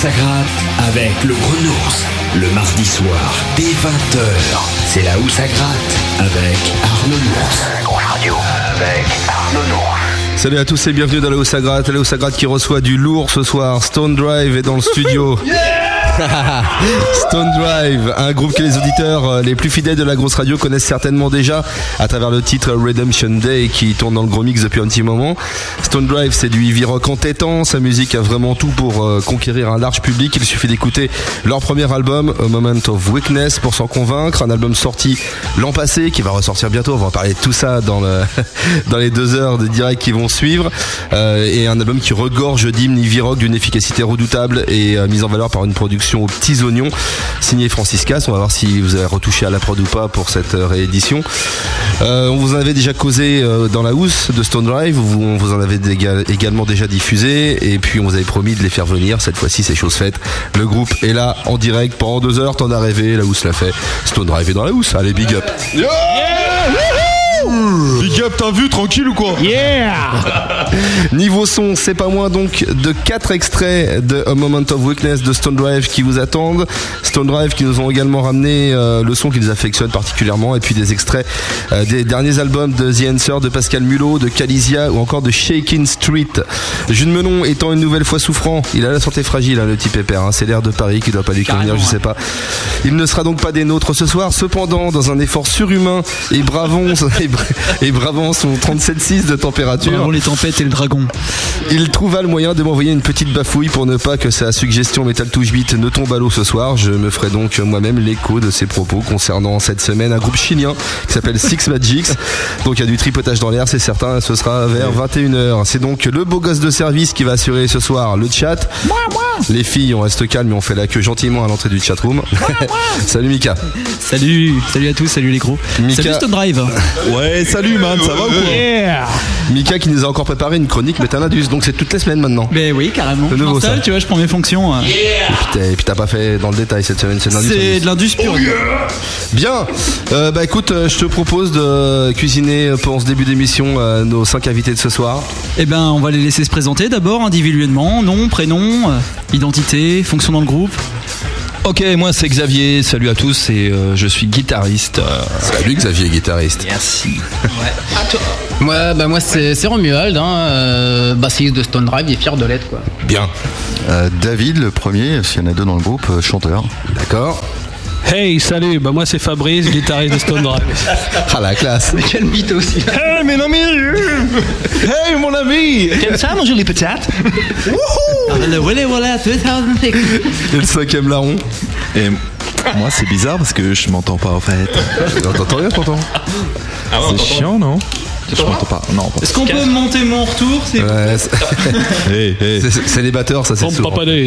ça gratte avec le Grenousse. Le mardi soir, dès 20h, c'est là où ça gratte avec Arnaud Nours. Grosse radio avec Arnaud Nours. Salut à tous et bienvenue dans Là où ça gratte. Là où ça gratte qui reçoit du lourd ce soir. Stone Drive est dans le studio. Stone Drive, un groupe que les auditeurs les plus fidèles de la grosse radio connaissent certainement déjà à travers le titre Redemption Day qui tourne dans le gros mix depuis un petit moment. Stone Drive, c'est du heavy rock entêtant, sa musique a vraiment tout pour conquérir un large public. Il suffit d'écouter leur premier album A Moment of Weakness pour s'en convaincre, un album sorti l'an passé qui va ressortir bientôt. On va en parler de tout ça dans les 2 heures de direct qui vont suivre, et un album qui regorge d'hymnes heavy rock d'une efficacité redoutable et mise en valeur par une production aux petits oignons, signé Francis Cass. On va voir si vous avez retouché à la prod ou pas pour cette réédition. On vous en avait déjà causé dans la housse de Stone Drive, on vous en avait également déjà diffusé, et puis on vous avait promis de les faire venir. Cette fois-ci c'est chose faite, le groupe est là en direct pendant 2 heures. T'en as rêvé, la housse l'a fait, Stone Drive est dans la housse. Allez, big up. Yeah! Big up, t'as vu, tranquille ou quoi? Yeah. Niveau son, c'est pas moins donc de 4 extraits de A Moment of Weakness de Stone Drive qui vous attendent. Stone Drive qui nous ont également ramené le son qu'ils affectionnent particulièrement, et puis des extraits des derniers albums de The Answer, de Pascal Mulot, de Calizia ou encore de Shakin' Street. Jules Menon étant une nouvelle fois souffrant, il a la santé fragile, le petit pépère, c'est l'air de Paris qui doit pas lui convenir, je sais pas. Il ne sera donc pas des nôtres ce soir. Cependant, dans un effort surhumain et bravant son 37,6 de température, bravo les tempêtes et le dragon, il trouva le moyen de m'envoyer une petite bafouille pour ne pas que sa suggestion Metal Touch Beat ne tombe à l'eau ce soir. Je me ferai donc moi-même l'écho de ses propos concernant cette semaine un groupe chilien qui s'appelle Six Magics. Donc il y a du tripotage dans l'air, c'est certain, ce sera vers 21h. C'est donc le beau gosse de service qui va assurer ce soir le chat. Les filles, on reste calme et on fait la queue gentiment à l'entrée du chatroom. Salut Mika. Salut à tous, salut les gros. Mika. Salut Stone Drive. Ouais, salut man, ça va ou quoi? Yeah. Mika qui nous a encore préparé une chronique Métanadus, donc c'est toutes les semaines maintenant. Ben oui, carrément. C'est nouveau, ça. Tu vois, je prends mes fonctions. Et puis t'as pas fait dans le détail cette semaine, c'est de l'indus. C'est de l'indus pur. Bien. Bah écoute, je te propose de cuisiner pour ce début d'émission nos 5 invités de ce soir. Eh ben, on va les laisser se présenter d'abord individuellement, nom, prénom, identité, fonction dans le groupe. Ok, moi c'est Xavier, salut à tous, et je suis guitariste. Salut Xavier, guitariste. Merci. Ouais. À toi. Moi c'est Romuald, bassiste de Stone Drive, et fier de l'être quoi. Bien. David, le premier, s'il y en a 2 dans le groupe, chanteur. D'accord. Hey, salut, moi c'est Fabrice, guitariste de Stone Drive. Ah la classe. Mais quel mythe aussi. Hey mes amis. Hey mon ami. T'aimes ça manger les patates? Voilà, Et le 5e larron. Et moi c'est bizarre parce que je m'entends pas en fait. T'entends rien, t'entends? C'est chiant non? Je m'entends pas. Non. Pas. Est-ce qu'on peut monter mon retour? Ouais, hey. C'est les batteurs, ça c'est souvent.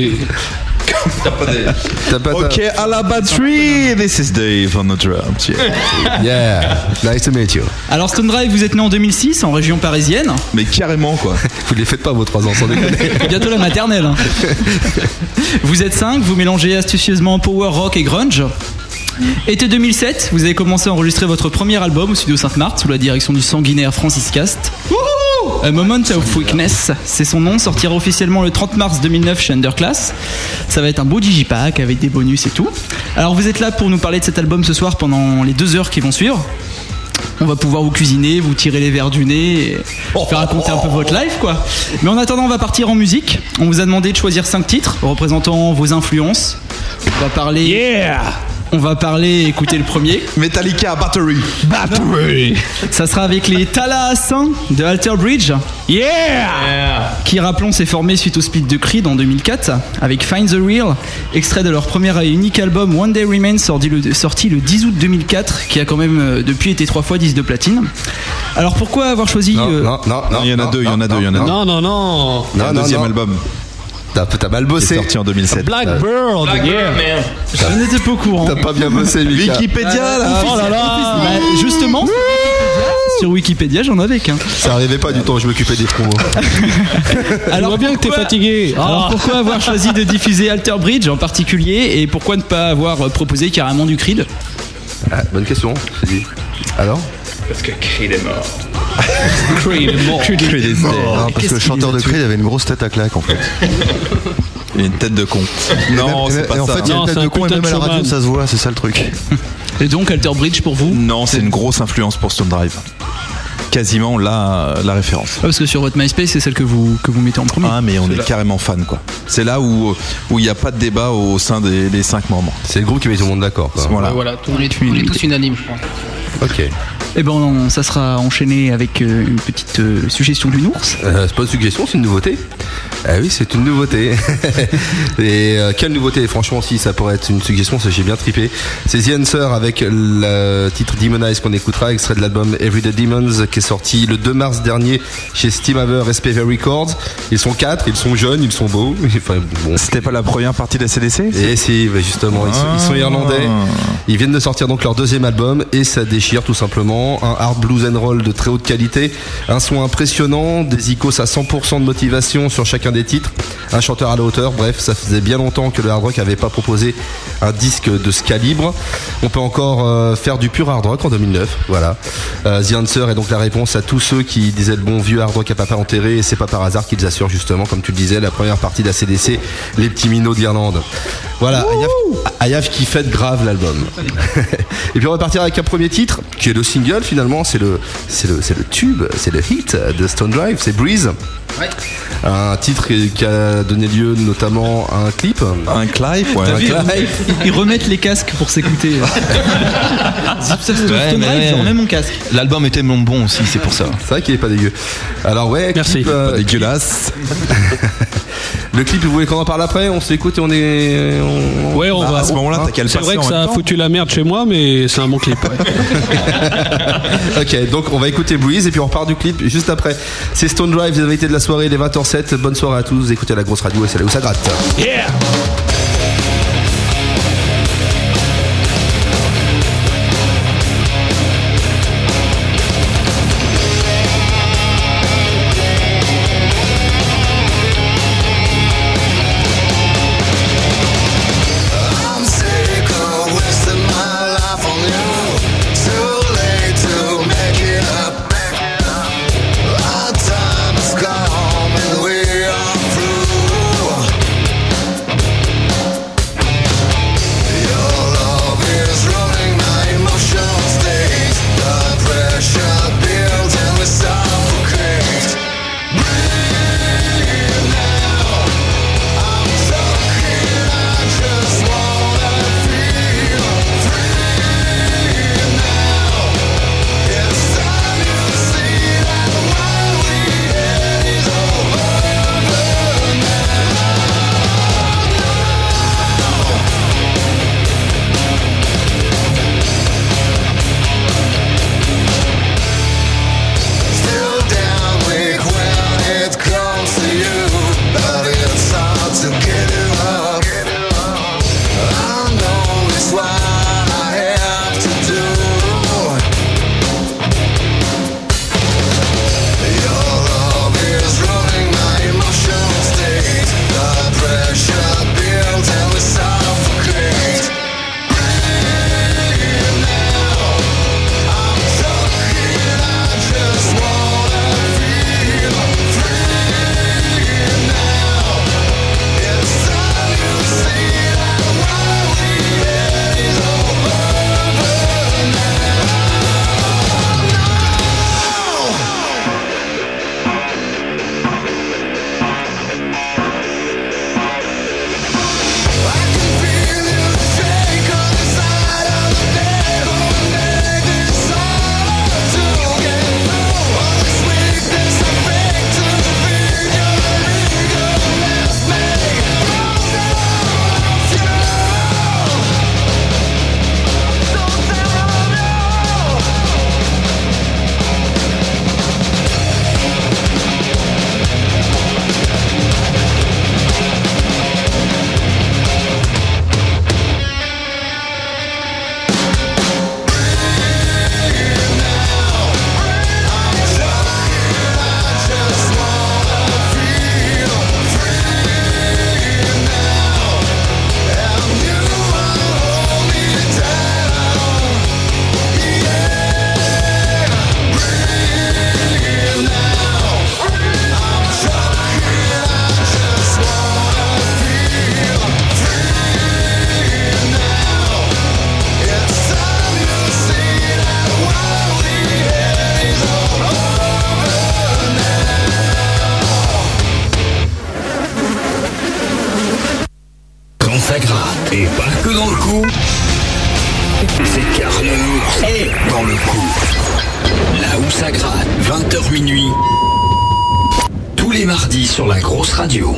Ok, à la batterie, this is Dave on the drums. Yeah, nice to meet you. Alors Stone Drive, vous êtes né en 2006 en région parisienne. Mais carrément quoi. Vous les faites pas vos 3 ans sans déconner. Bientôt la maternelle. Vous êtes 5, vous mélangez astucieusement power rock et grunge. Été 2007, vous avez commencé à enregistrer votre premier album au studio Sainte-Marthe sous la direction du sanguinaire Francis Cast. A Moment of Weakness, c'est son nom, sortira officiellement le 30 mars 2009 chez Underclass. Ça va être un beau digipack avec des bonus et tout. Alors vous êtes là pour nous parler de cet album ce soir pendant les 2 heures qui vont suivre. On va pouvoir vous cuisiner, vous tirer les verres du nez et faire raconter un peu votre life quoi. Mais en attendant, on va partir en musique. On vous a demandé de choisir 5 titres représentant vos influences. On va parler... Yeah. On va parler, écouter le premier. Metallica, Battery. Ça sera avec les Tallahassins de Alter Bridge. Yeah. Qui, rappelons, s'est formé suite au split de Creed en 2004 avec Find the Real, extrait de leur premier et unique album One Day Remains sorti le 10 août 2004, qui a quand même depuis été 3 fois disque de platine. Alors pourquoi avoir choisi... Non, il y en a deux. Non. Un deuxième album. T'as mal bossé. Sorti en 2007. Blackbird, yeah. Je n'étais pas au courant. T'as pas bien bossé, Mika. Wikipédia là. Oh là là. Bah, justement, sur Wikipédia, j'en avais qu'un. Ça arrivait pas du temps, je m'occupais des promos. Alors vois bien que t'es fatigué. Alors pourquoi avoir choisi de diffuser Alter Bridge en particulier, et pourquoi ne pas avoir proposé carrément du Creed? Bonne question, c'est dit. Alors? Parce que Creed est mort. Creed est mort. Creed is dead. Non, parce que le chanteur de Creed avait une grosse tête à claque en fait. Il a une tête de con. Non, c'est pas et en ça. fait, il y a Non, une tête c'est de un con et putain même de à la radio showman. ça se voit, c'est ça le truc. Et donc Alter Bridge pour vous? Non, c'est une grosse influence pour Stone Drive. Quasiment la référence. Ah, parce que sur votre MySpace, c'est celle que vous mettez en premier. Ah, mais on est carrément fan, quoi. C'est là où il n'y a pas de débat au sein des 5 membres. C'est le groupe qui met tout le monde d'accord. quoi. Voilà. Voilà, on est tous unanimes, je pense. Ok. Et ben ça sera enchaîné avec une petite suggestion d'une ours. C'est pas une suggestion, c'est une nouveauté. Ah oui, c'est une nouveauté. Et quelle nouveauté? Franchement, si ça pourrait être une suggestion, ça j'ai bien trippé. C'est The Answer avec le titre Demonize qu'on écoutera, extrait de l'album Everyday Demons qui est sorti le 2 mars dernier chez Steamhaver et SPV Records. Ils sont 4, ils sont jeunes, ils sont beaux. Enfin, bon. C'était pas la première partie de la CDC? Et si, bah justement, ils sont irlandais. Ils viennent de sortir donc leur deuxième album et ça déchire tout simplement. Un hard blues and roll de très haute qualité, un son impressionnant, des icônes à 100% de motivation sur chacun des titres, un chanteur à la hauteur. Bref, ça faisait bien longtemps que le hard rock n'avait pas proposé un disque de ce calibre. On peut encore faire du pur hard rock en 2009. Voilà. The Answer est donc la réponse à tous ceux qui disaient le bon vieux hard rock à papa enterré, et c'est pas par hasard qu'ils assurent justement, comme tu le disais, la première partie de la CDC, les petits minots d'Irlande. Voilà, Ayaf qui fête grave l'album. Et puis on va partir avec un premier titre qui est le single finalement, c'est le tube, c'est le hit de Stone Drive, c'est Breeze. Ouais. Un titre qui a donné lieu notamment à un clip. Un clip, ouais. Un clip. Ils remettent les casques pour s'écouter. Stone Ouais, mais Drive, ouais. je remets mon casque. L'album est tellement bon aussi, c'est pour ça. C'est vrai qu'il est pas dégueu. Alors ouais, Merci. clip, Pas dégueulasse. le clip, vous voulez qu'on en parle après? On s'écoute et on est... Ouais, on va. À ce moment-là, t'as qu'à le C'est passer vrai que en ça même a temps. foutu la merde chez moi, mais c'est un bon clip. Ouais. Ok, donc on va écouter Breeze et puis on repart du clip juste après. C'est Stone Drive, les invités de la soirée, les 20h07. Bonne soirée à tous, vous écoutez la grosse radio et c'est là où ça gratte. Yeah! Gone and we are through. ça gratte, 20h minuit. Tous les mardis sur la grosse radio.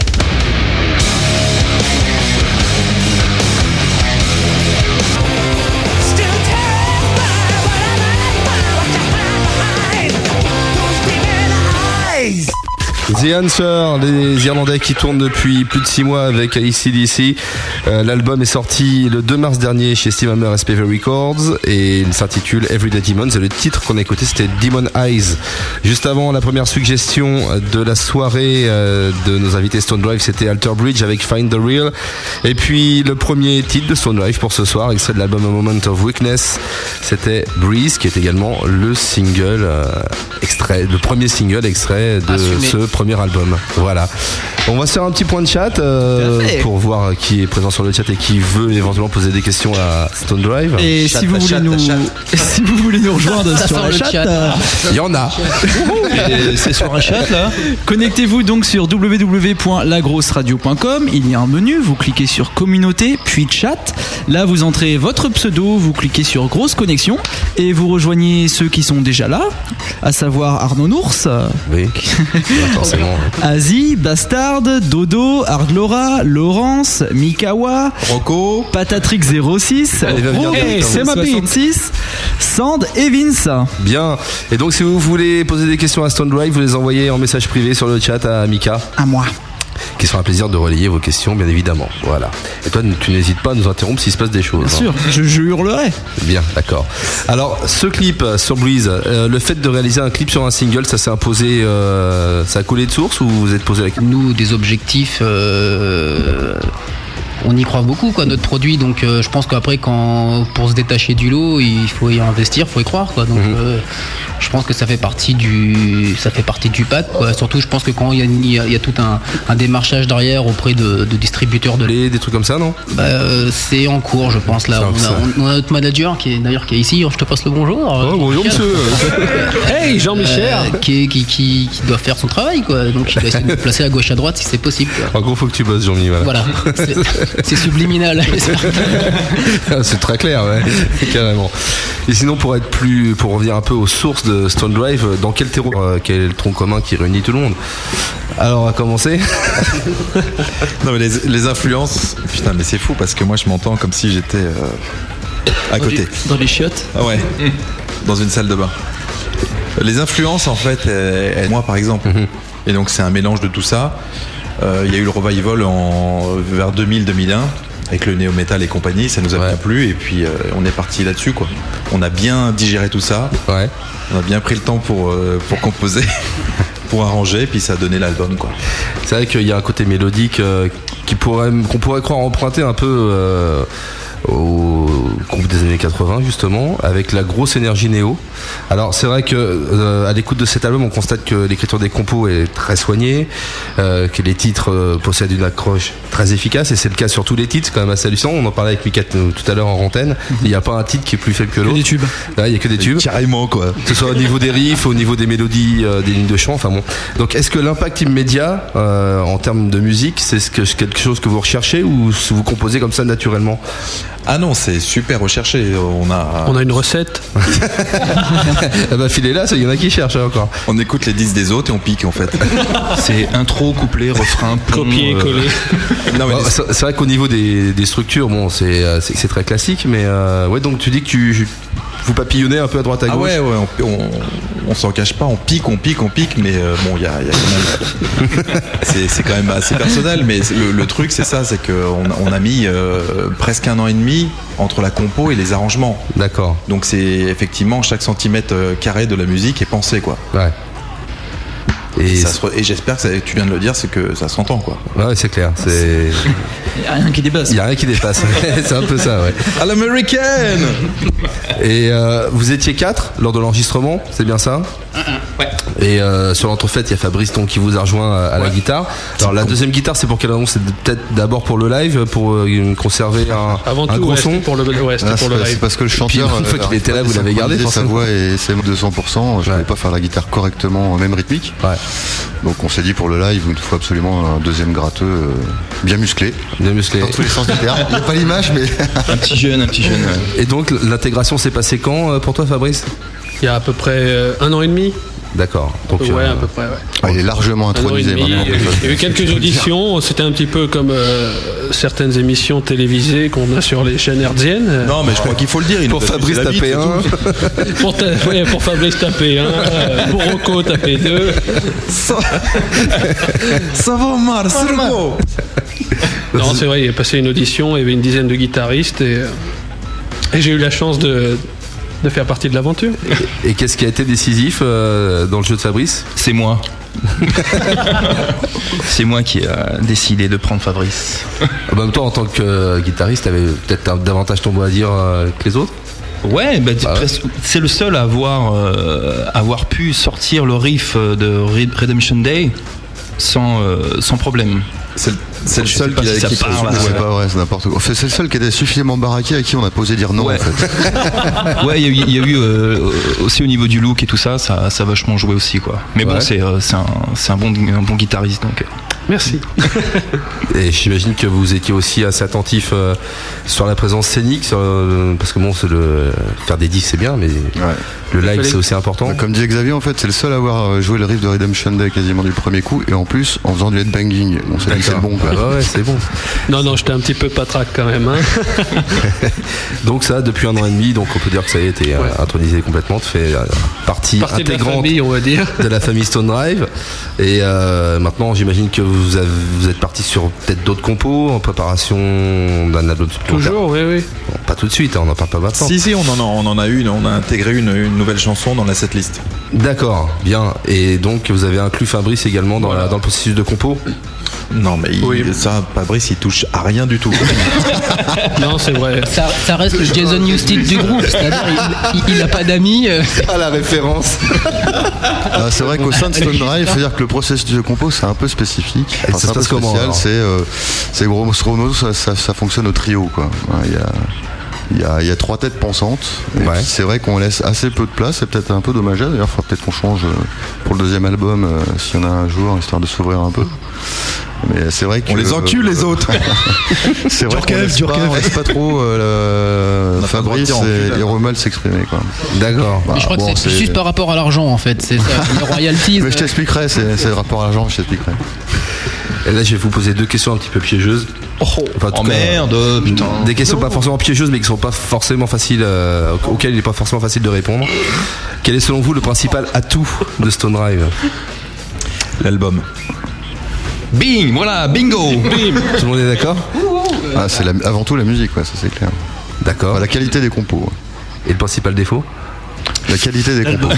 The Answer, les Irlandais qui tournent depuis plus de 6 mois avec AC/DC. L'album est sorti le 2 mars dernier chez Steve Hammer et SPV Records et il s'intitule Everyday Demons. Et le titre qu'on a écouté, c'était Demon Eyes. Juste avant, la première suggestion de la soirée de nos invités Stone Drive, c'était Alter Bridge avec Find the Real. Et puis le premier titre de Stone Drive pour ce soir, extrait de l'album A Moment of Weakness, c'était Breeze, qui est également le single le premier single extrait de ce premier album. Voilà. On va se faire un petit point de chat pour voir qui est présent sur le chat et qui veut éventuellement poser des questions à Stone Drive. Et si vous voulez nous rejoindre sur le chat, il y en a. C'est sur un chat là. Connectez-vous donc sur www.lagrosseradio.com. Il y a un menu, vous cliquez sur communauté puis chat. Là vous entrez votre pseudo, vous cliquez sur grosse connexion et vous rejoignez ceux qui sont déjà là, à savoir Arnaud Nours. Oui. Forcément. Asie, Bastard, Dodo, Ardlora, Laurence, Mikawa, Rocco, Patatrick 06, c'est ma 66, Sand et Vince. Bien. Et donc si vous voulez poser des questions à Stone Drive, vous les envoyez en message privé sur le chat à Mika. À moi. Qui sera un plaisir de relayer vos questions, bien évidemment. Voilà. Et toi, tu n'hésites pas à nous interrompre s'il se passe des choses. Bien sûr, je hurlerai. Bien, d'accord. Alors, ce clip sur Breeze, le fait de réaliser un clip sur un single, ça s'est imposé, ça a coulé de source ou vous êtes posé la question ? Nous, des objectifs, on y croit beaucoup, quoi, notre produit. Donc, je pense qu'après, pour se détacher du lot, il faut y investir, il faut y croire, quoi. Donc, je pense que ça fait partie du pack, quoi. Surtout, je pense que quand il y a tout un démarchage derrière auprès de distributeurs des trucs comme ça, non ? C'est en cours, je pense. Là, on a notre manager qui est ici. Je te passe le bonjour. Bonjour, monsieur. Hey, Jean-Michel. Qui doit faire son travail, quoi. Donc, il doit essayer de me placer à gauche, à droite si c'est possible, quoi. En gros, faut que tu bosses, Jean-Mi. Voilà. C'est subliminal. C'est très clair, ouais, carrément. Et sinon, pour revenir un peu aux sources de Stone Drive, dans quel terreau, quel est le tronc commun qui réunit tout le monde ? Alors, on va commencer. Non, mais les influences, putain, mais c'est fou parce que moi je m'entends comme si j'étais à côté. Dans les chiottes ? Ah ouais, dans une salle de bain. Les influences, en fait, moi par exemple. Et donc, c'est un mélange de tout ça. Il y a eu le revival vers 2000-2001 avec le néo-metal et compagnie, ça nous a bien plu et puis on est parti là-dessus, quoi. On a bien digéré tout ça, on a bien pris le temps pour composer, pour arranger, puis ça a donné l'album, quoi. C'est vrai qu'il y a un côté mélodique qu'on pourrait croire emprunter un peu au groupe des années 80 justement, avec la grosse énergie néo. Alors c'est vrai que à l'écoute de cet album on constate que l'écriture des compos est très soignée, que les titres possèdent une accroche très efficace et c'est le cas sur tous les titres, c'est quand même assez hallucinant. On en parlait avec Mika tout à l'heure en antenne. Il n'y a pas un titre qui est plus faible que l'autre. Des tubes. Il n'y a que des tubes. Carrément, quoi. Que ce soit au niveau des riffs, au niveau des mélodies, des lignes de chant, enfin bon. Donc est-ce que l'impact immédiat en termes de musique, c'est quelque chose que vous recherchez ou vous composez comme ça naturellement ? Ah non, c'est super recherché. On a une recette. Filez là, il y en a qui cherchent encore. On écoute les disques des autres et on pique, en fait. C'est intro, couplet, refrain, copier, coller. C'est vrai qu'au niveau des structures, bon, c'est très classique, mais ouais, donc tu dis que vous papillonnez un peu à droite à gauche. Ah ouais, on s'en cache pas, on pique, mais bon, il y a quand même. c'est quand même assez personnel, mais le truc, c'est ça, c'est qu'on a mis presque 1 an et demi entre la compo et les arrangements. D'accord. Donc c'est effectivement chaque centimètre carré de la musique est pensé, quoi. Ouais. Et j'espère que tu viens de le dire, c'est que ça s'entend, quoi. Ouais, c'est clair. Il n'y a rien qui dépasse. Il n'y a rien qui dépasse. C'est un peu ça, ouais. À l'américaine. Et vous étiez 4 lors de l'enregistrement, c'est bien ça ? Ouais. Et sur l'entrefaite, il y a Fabrice qui vous a rejoint à la guitare. Alors la deuxième guitare, c'est pour quelle raison ? C'est peut-être d'abord pour le live, pour conserver un gros son. Pour le live. C'est parce que le chanteur, une fois qu'il était là, vous l'avez gardé. Sa voix et c'est 200%. Je ne pouvais pas faire la guitare correctement, même rythmique. Ouais. Donc on s'est dit pour le live, il nous faut absolument un deuxième gratteux bien musclé. Bien musclé. Dans tous les sens du terme. Il n'y a pas l'image, mais un petit jeune. Et donc l'intégration s'est passée quand pour toi, Fabrice ? il y a à peu près 1 an et demi. D'accord. Donc, Ouais, à peu près, ouais. Ah, il est largement 1 an et intronisé demi. maintenant. Il y a eu quelques auditions, c'était un petit peu comme certaines émissions télévisées qu'on a sur les chaînes hertziennes. Non, mais je crois qu'il faut le dire. Il pour nous a Fabrice, sucé la bite, tapez 1. Pour Fabrice, tapez 1. Pour Rocco, tapez 2. Ça va, Omar, Sergo. Non, c'est vrai, il est passé une audition, il y avait une dizaine de guitaristes et j'ai eu la chance de faire partie de l'aventure. Et qu'est-ce qui a été décisif dans le jeu de Fabrice? C'est moi. C'est moi qui a décidé de prendre Fabrice. En même temps, en tant que guitariste, t'avais peut-être davantage ton mot à dire que les autres. Ouais, c'est le seul à avoir pu sortir le riff de Redemption Day sans problème. C'est le seul qui a ça parle. C'est pas vrai, c'est n'importe quoi. C'est le seul qui était suffisamment baraqué à qui on a pas osé dire non, Ouais. en fait. Ouais, il y a eu aussi au niveau du look et tout ça, ça a vachement joué aussi, quoi. Mais bon, Ouais. c'est un bon guitariste, donc. Merci. Et j'imagine que vous étiez aussi assez attentif sur la présence scénique, parce que bon, faire des disques c'est bien, mais le live c'est aussi important. Comme dit Xavier, en fait, c'est le seul à avoir joué le riff de Redemption Day quasiment du premier coup, et en plus en faisant du headbanging. On s'est dit que c'est bon, quoi. Ouais, c'est bon. Non, j'étais un petit peu patraque quand même. Hein. Donc ça, depuis 1 an et demi, donc on peut dire que ça y est, t'es intronisé complètement, tu fais partie de la intégrante famille, on va dire. de la famille Stone Drive. Et maintenant, j'imagine que vous êtes parti sur peut-être d'autres compos en préparation d'un album supplémentaire. Toujours, oui. Bon, pas tout de suite, hein, on n'en parle pas maintenant. Si, on en a une, on a intégré une nouvelle chanson dans la setlist. D'accord, bien. Et donc vous avez inclus Fabrice également dans le processus de compo. Non, mais ça, Fabrice, il touche à rien du tout. Non, c'est vrai. Ça reste le Jason Newsted du groupe, c'est-à-dire il n'a pas d'amis. Ah, la référence. C'est vrai qu'au sein de Stone Drive, il faut dire que le processus de compo c'est un peu spécifique. Et ça c'est se un peu passe comment, spécial. alors C'est grosso modo, ça fonctionne au trio, quoi. Il y a 3 têtes pensantes. Et Ouais. c'est vrai qu'on laisse assez peu de place. C'est peut-être un peu dommageable. D'ailleurs, il faudra peut-être qu'on change pour le deuxième album s'il y en a un jour, histoire de s'ouvrir un peu. Mais c'est vrai que On les encule, les autres. c'est vrai qu'on laisse pas trop Fabrice et Romal s'exprimer, quoi. D'accord. Mais je crois que c'est juste par rapport à l'argent en fait, c'est ça, les royalties. Mais je t'expliquerai, c'est le rapport à l'argent, je t'expliquerai. Et là, je vais vous poser 2 questions un petit peu piégeuses. Enfin, en tout cas, merde, putain. Des questions pas forcément piégeuses, mais qui sont pas forcément faciles, auxquelles il n'est pas forcément facile de répondre. Quel est selon vous le principal atout de Stone Drive? L'album. Bing, voilà, bingo. Tout le monde est d'accord? C'est avant tout la musique, quoi, ça c'est clair. D'accord. Enfin, la qualité des compos. Ouais. Et le principal défaut? La qualité des compos.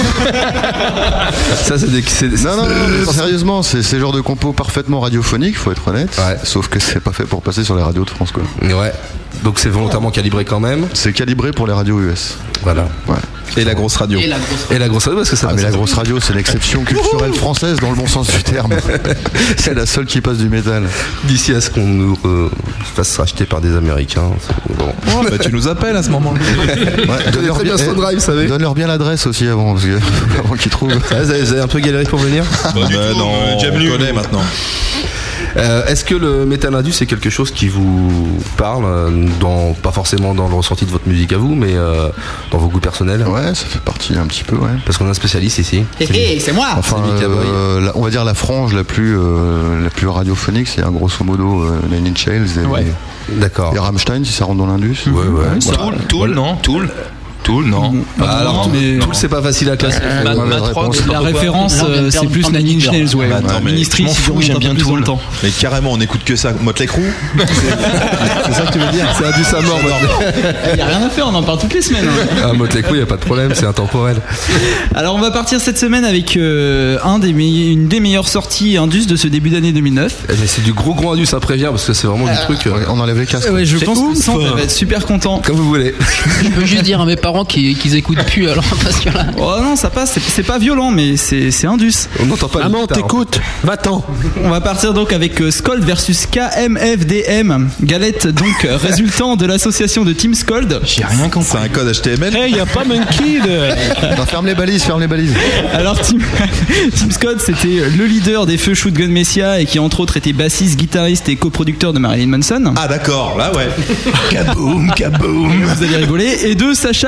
Ça, Non, sérieusement, c'est ce genre de compos parfaitement radiophonique, faut être honnête. Ouais. Sauf que c'est pas fait pour passer sur les radios de France, quoi. Ouais. Donc c'est volontairement calibré quand même. C'est calibré pour les radios US. Voilà. Ouais. Et la grosse radio. Et la grosse radio, parce que ça mais la grosse radio, c'est l'exception culturelle française dans le bon sens du terme. C'est la seule qui passe du métal. D'ici à ce qu'on nous fasse racheter par des Américains. Bon. Oh, bah, tu nous appelles à ce moment-là. Ouais, très bien Stone Drive, vous savez. Donne-leur bien l'adresse aussi avant, parce que avant qu'ils trouvent. Vous avez un peu galéré pour venir? Non, on connaît maintenant. Est-ce que le Metal Indus c'est quelque chose qui vous parle, pas forcément dans le ressenti de votre musique à vous, mais dans vos goûts personnels? Ouais, ça fait partie un petit peu, ouais. Parce qu'on a un spécialiste ici. C'est moi. Enfin, on va dire la frange la plus radiophonique, c'est grosso modo Nine Inch Nails D'accord. et Rammstein, si ça rentre dans l'Indus. Ouais. Tool, non. Tool, non. Alors, Tool, c'est pas facile à classer. La référence, c'est plus Nine Inch Nails, ouais. Attends, mais Ministry, je m'en fous, j'aime bien tout Tool. le temps. Mais carrément, on écoute que ça. Motley Crue. C'est ça que tu veux dire? C'est Indus à mort. Il y a rien à faire, on en parle toutes les semaines. Ah, Motley Crue, y a pas de problème, c'est intemporel. Alors on va partir cette semaine avec une des meilleures sorties Indus de ce début d'année 2009. Mais c'est du gros Indus, ça prévient, parce que c'est vraiment du truc. On enlève les casques. Ouais, je pense que le centre va être super content. Comme vous voulez. Je peux juste dire à mes parents qu'ils écoutent plus alors parce que là. Oh non, ça passe, c'est pas violent, mais c'est Indus. On n'entend pas. Maman, t'écoutes, va-t'en. On va partir donc avec Scold versus KMFDM. Galette donc résultant de l'association de Team Scold. J'ai rien compris. C'est un code HTML. Hey, y a pas Monkey de. Ferme les balises. Alors Team Scold, c'était le leader des feux Shootgun Messiah et qui entre autres était bassiste, guitariste et coproducteur de Marilyn Manson. Ah d'accord, là ouais. Kaboom. Vous allez rigoler. Et de Sacha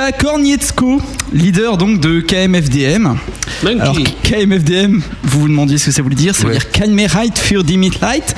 Ilya Kornietsko, leader donc de KMFDM. Monkey. Alors KMFDM, vous vous demandiez ce que ça voulait dire. Ça veut dire Kein Mehrheit für die Mitleid.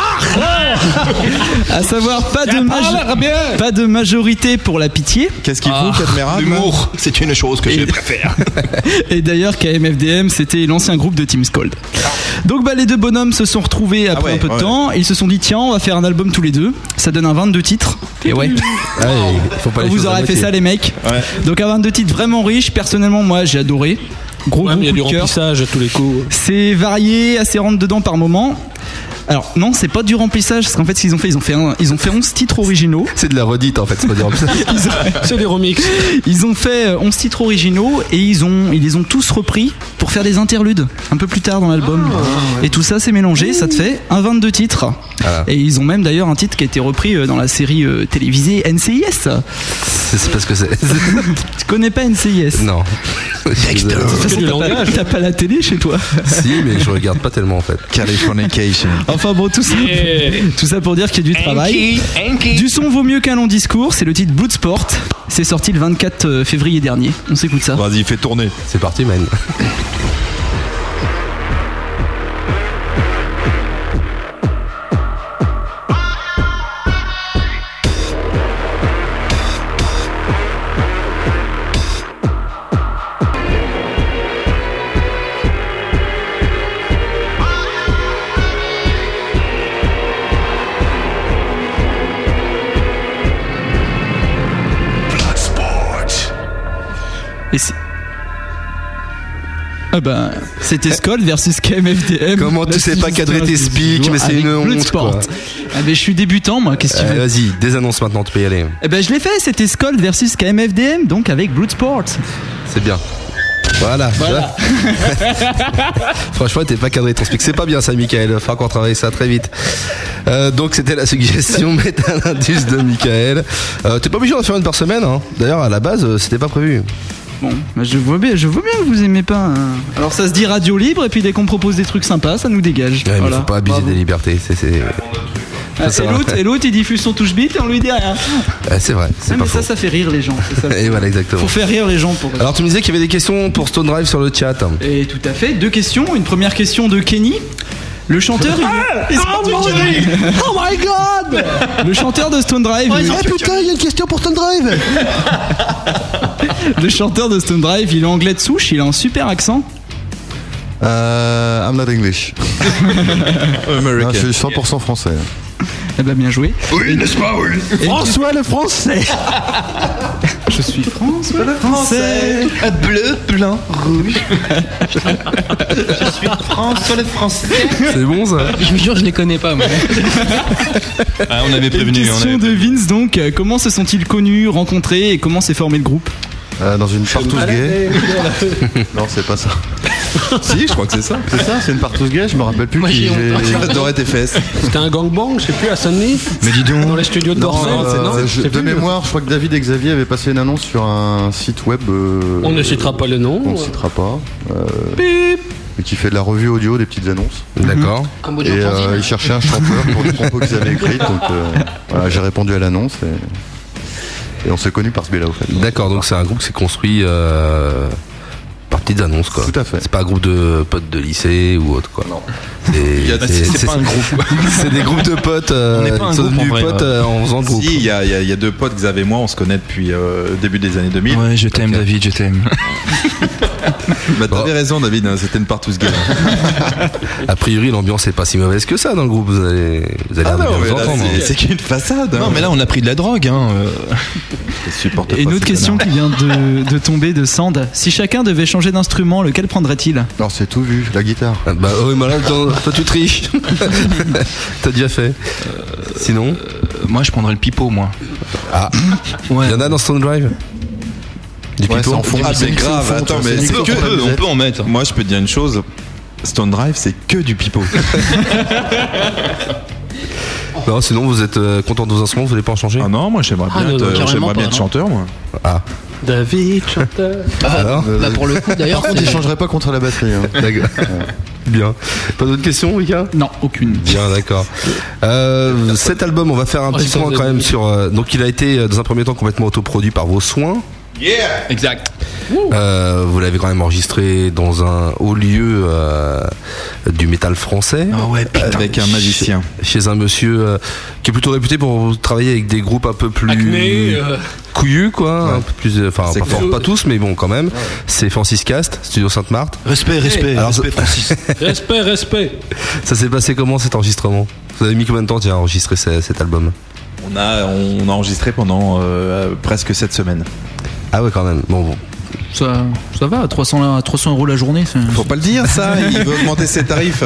À savoir pas de majorité pour la pitié. Qu'est-ce qu'il faut, Cadmerade? L'humour, c'est une chose que je préfère. Et d'ailleurs KMFDM c'était l'ancien groupe de Tim Skold. Donc les deux bonhommes se sont retrouvés après un peu de temps et ils se sont dit tiens on va faire un album tous les deux. Ça donne un 22 titres. Et faut pas les vous choses à aurez fait moitié. ça les mecs. Ouais. Donc un 22 titres vraiment riche. Personnellement moi j'ai adoré. Gros Il y a du coup de cœur. remplissage à tous les coups. C'est varié, assez rentre dedans par moment. Alors non, c'est pas du remplissage parce qu'en fait ce qu'ils ont fait, ils ont fait 11 titres originaux. C'est de la redite en fait, c'est pas du remplissage. C'est des remixes. Ils ont fait 11 titres originaux et ils les ont tous repris pour faire des interludes un peu plus tard dans l'album. Et tout ça c'est mélangé, ça te fait un 22 titres. Voilà. Et ils ont même d'ailleurs un titre qui a été repris dans la série télévisée NCIS. C'est parce que c'est. Tu connais pas NCIS? Non. De toute façon, du langage. t'as pas la télé chez toi. Si, mais je regarde pas tellement en fait. Californication. Enfin bon, tout ça pour dire qu'il y a du travail. Du son vaut mieux qu'un long discours, c'est le titre Bloodsport. C'est sorti le 24 février dernier. On s'écoute ça. Vas-y, fais tourner. C'est parti, man. Et c'est... c'était Skold versus KMFDM. Comment tu sais pas cadrer tes speaks, mais c'est une honte quoi. Je suis débutant moi, qu'est-ce que tu veux? Vas-y, des annonces maintenant, tu peux y aller. Je l'ai fait, c'était Skold versus KMFDM, donc avec Bloodsport. C'est bien. Voilà. Franchement, t'es pas cadré ton speak. C'est pas bien ça, Michael. Il faudra qu'on travaille ça très vite. Donc, c'était la suggestion Metal Indus de Michael. T'es pas obligé d'en faire une par semaine. Hein. D'ailleurs, à la base, c'était pas prévu. Bon, je vois bien que vous aimez pas. Hein. Alors, ça se dit radio libre, et puis dès qu'on propose des trucs sympas, ça nous dégage. Ouais, mais faut pas abuser des libertés. Et l'autre, il diffuse son touche beat et on lui dit rien. C'est vrai. C'est pas mais faux. ça fait rire les gens. C'est ça. Et voilà, exactement. Faut faire rire les gens pour. Alors, tu me disais qu'il y avait des questions pour Stone Drive sur le chat. Et tout à fait, 2 questions. Une première question de Kenny. Le chanteur. Oh my god! Le chanteur de Stone Drive. Putain, il y a une question pour Stone Drive! Le chanteur de Stone Drive, il est anglais de souche, il a un super accent. I'm not English. American. Non, je suis 100% français. Bien joué. Oui, n'est-ce pas, oui? François le français! Je suis François le français. Bleu, blanc, rouge. Je suis François le français. C'est bon ça? Je vous jure, je les connais pas moi. On avait prévenu. Une question de Vince donc, comment se sont-ils connus, rencontrés et comment s'est formé le groupe? Dans une partouze gay. Non, c'est pas ça. Si, je crois que c'est ça. C'est ça, c'est une partouze gay, je me rappelle plus Moi, qui j'ai J'adorais tes fesses. C'était un gangbang, je sais plus, à Saint-Denis. Mais dis donc. Dans les studios de Dorset. De mémoire, je crois que David et Xavier avaient passé une annonce sur un site web. On ne citera pas le nom. On ne citera pas. Et qui fait de la revue audio, des petites annonces. D'accord. Comme Et ils cherchaient un chanteur pour les compos qu'ils avaient écrites. Donc voilà, j'ai répondu à l'annonce et on s'est connus par ce biais-là, au fait. D'accord, donc c'est un groupe qui s'est construit par petites annonces, quoi. Tout à fait. C'est pas un groupe de potes de lycée ou autre, quoi. Non. C'est pas un groupe. C'est des groupes de potes. n'est pas un ils sont groupe, en devenus vrai, potes en faisant le groupe. Si, il y a deux potes, Xavier et moi, on se connaît depuis début des années 2000. Ouais, je t'aime, David, je t'aime. T'avais raison, David, hein, c'était une partouze gay. A priori, l'ambiance est pas si mauvaise que ça dans le groupe. Vous allez bien vous entendre. C'est qu'une façade. Non, mais là, on a pris de la drogue. Et une autre question qui vient de tomber de Sand. Si chacun devait changer d'instrument, lequel prendrait-il? Alors, c'est tout vu, la guitare. Bah oui, mais là, toi tu triches. T'as déjà fait. Sinon Moi, je prendrais le pipeau, moi. Ah, Ouais. il y en a dans Stone Drive. Du Ouais, pipeau. c'est en fond. Ah, c'est grave. Attends, mais c'est que. On peut en mettre. Moi, je peux te dire une chose. Stone Drive, c'est que du pipeau. Non, sinon vous êtes content de vos instruments, vous voulez pas en changer? Ah non, moi j'aimerais bien, carrément pas, être non. chanteur, moi. Ah, David, chanteur. alors Pour le coup, d'ailleurs, Par contre, ils changeraient pas contre la batterie. Hein. D'accord. Bien. Pas d'autres questions, Wika? Non, aucune. Bien, d'accord. Cet album, on va faire un petit point quand même sur. Donc, il a été dans un premier temps complètement autoproduit par vos soins. Exact. Vous l'avez quand même enregistré dans un haut lieu du métal français. Ah ouais, putain. Avec un magicien. Chez un monsieur qui est plutôt réputé pour travailler avec des groupes un peu plus Acné, couillus, quoi. Ouais. Un peu plus, enfin, C'est clair. pas tous, mais bon, quand même. C'est Francis Cast, Studio Sainte-Marthe. Respect, Alors, Francis. respect. Ça s'est passé comment cet enregistrement? Vous avez mis combien de temps à enregistrer cet album? On a enregistré pendant presque 7 semaines. Ah ouais, quand même. Bon. Ça va, 300 € la journée. Faut pas le dire ça, il veut augmenter ses tarifs.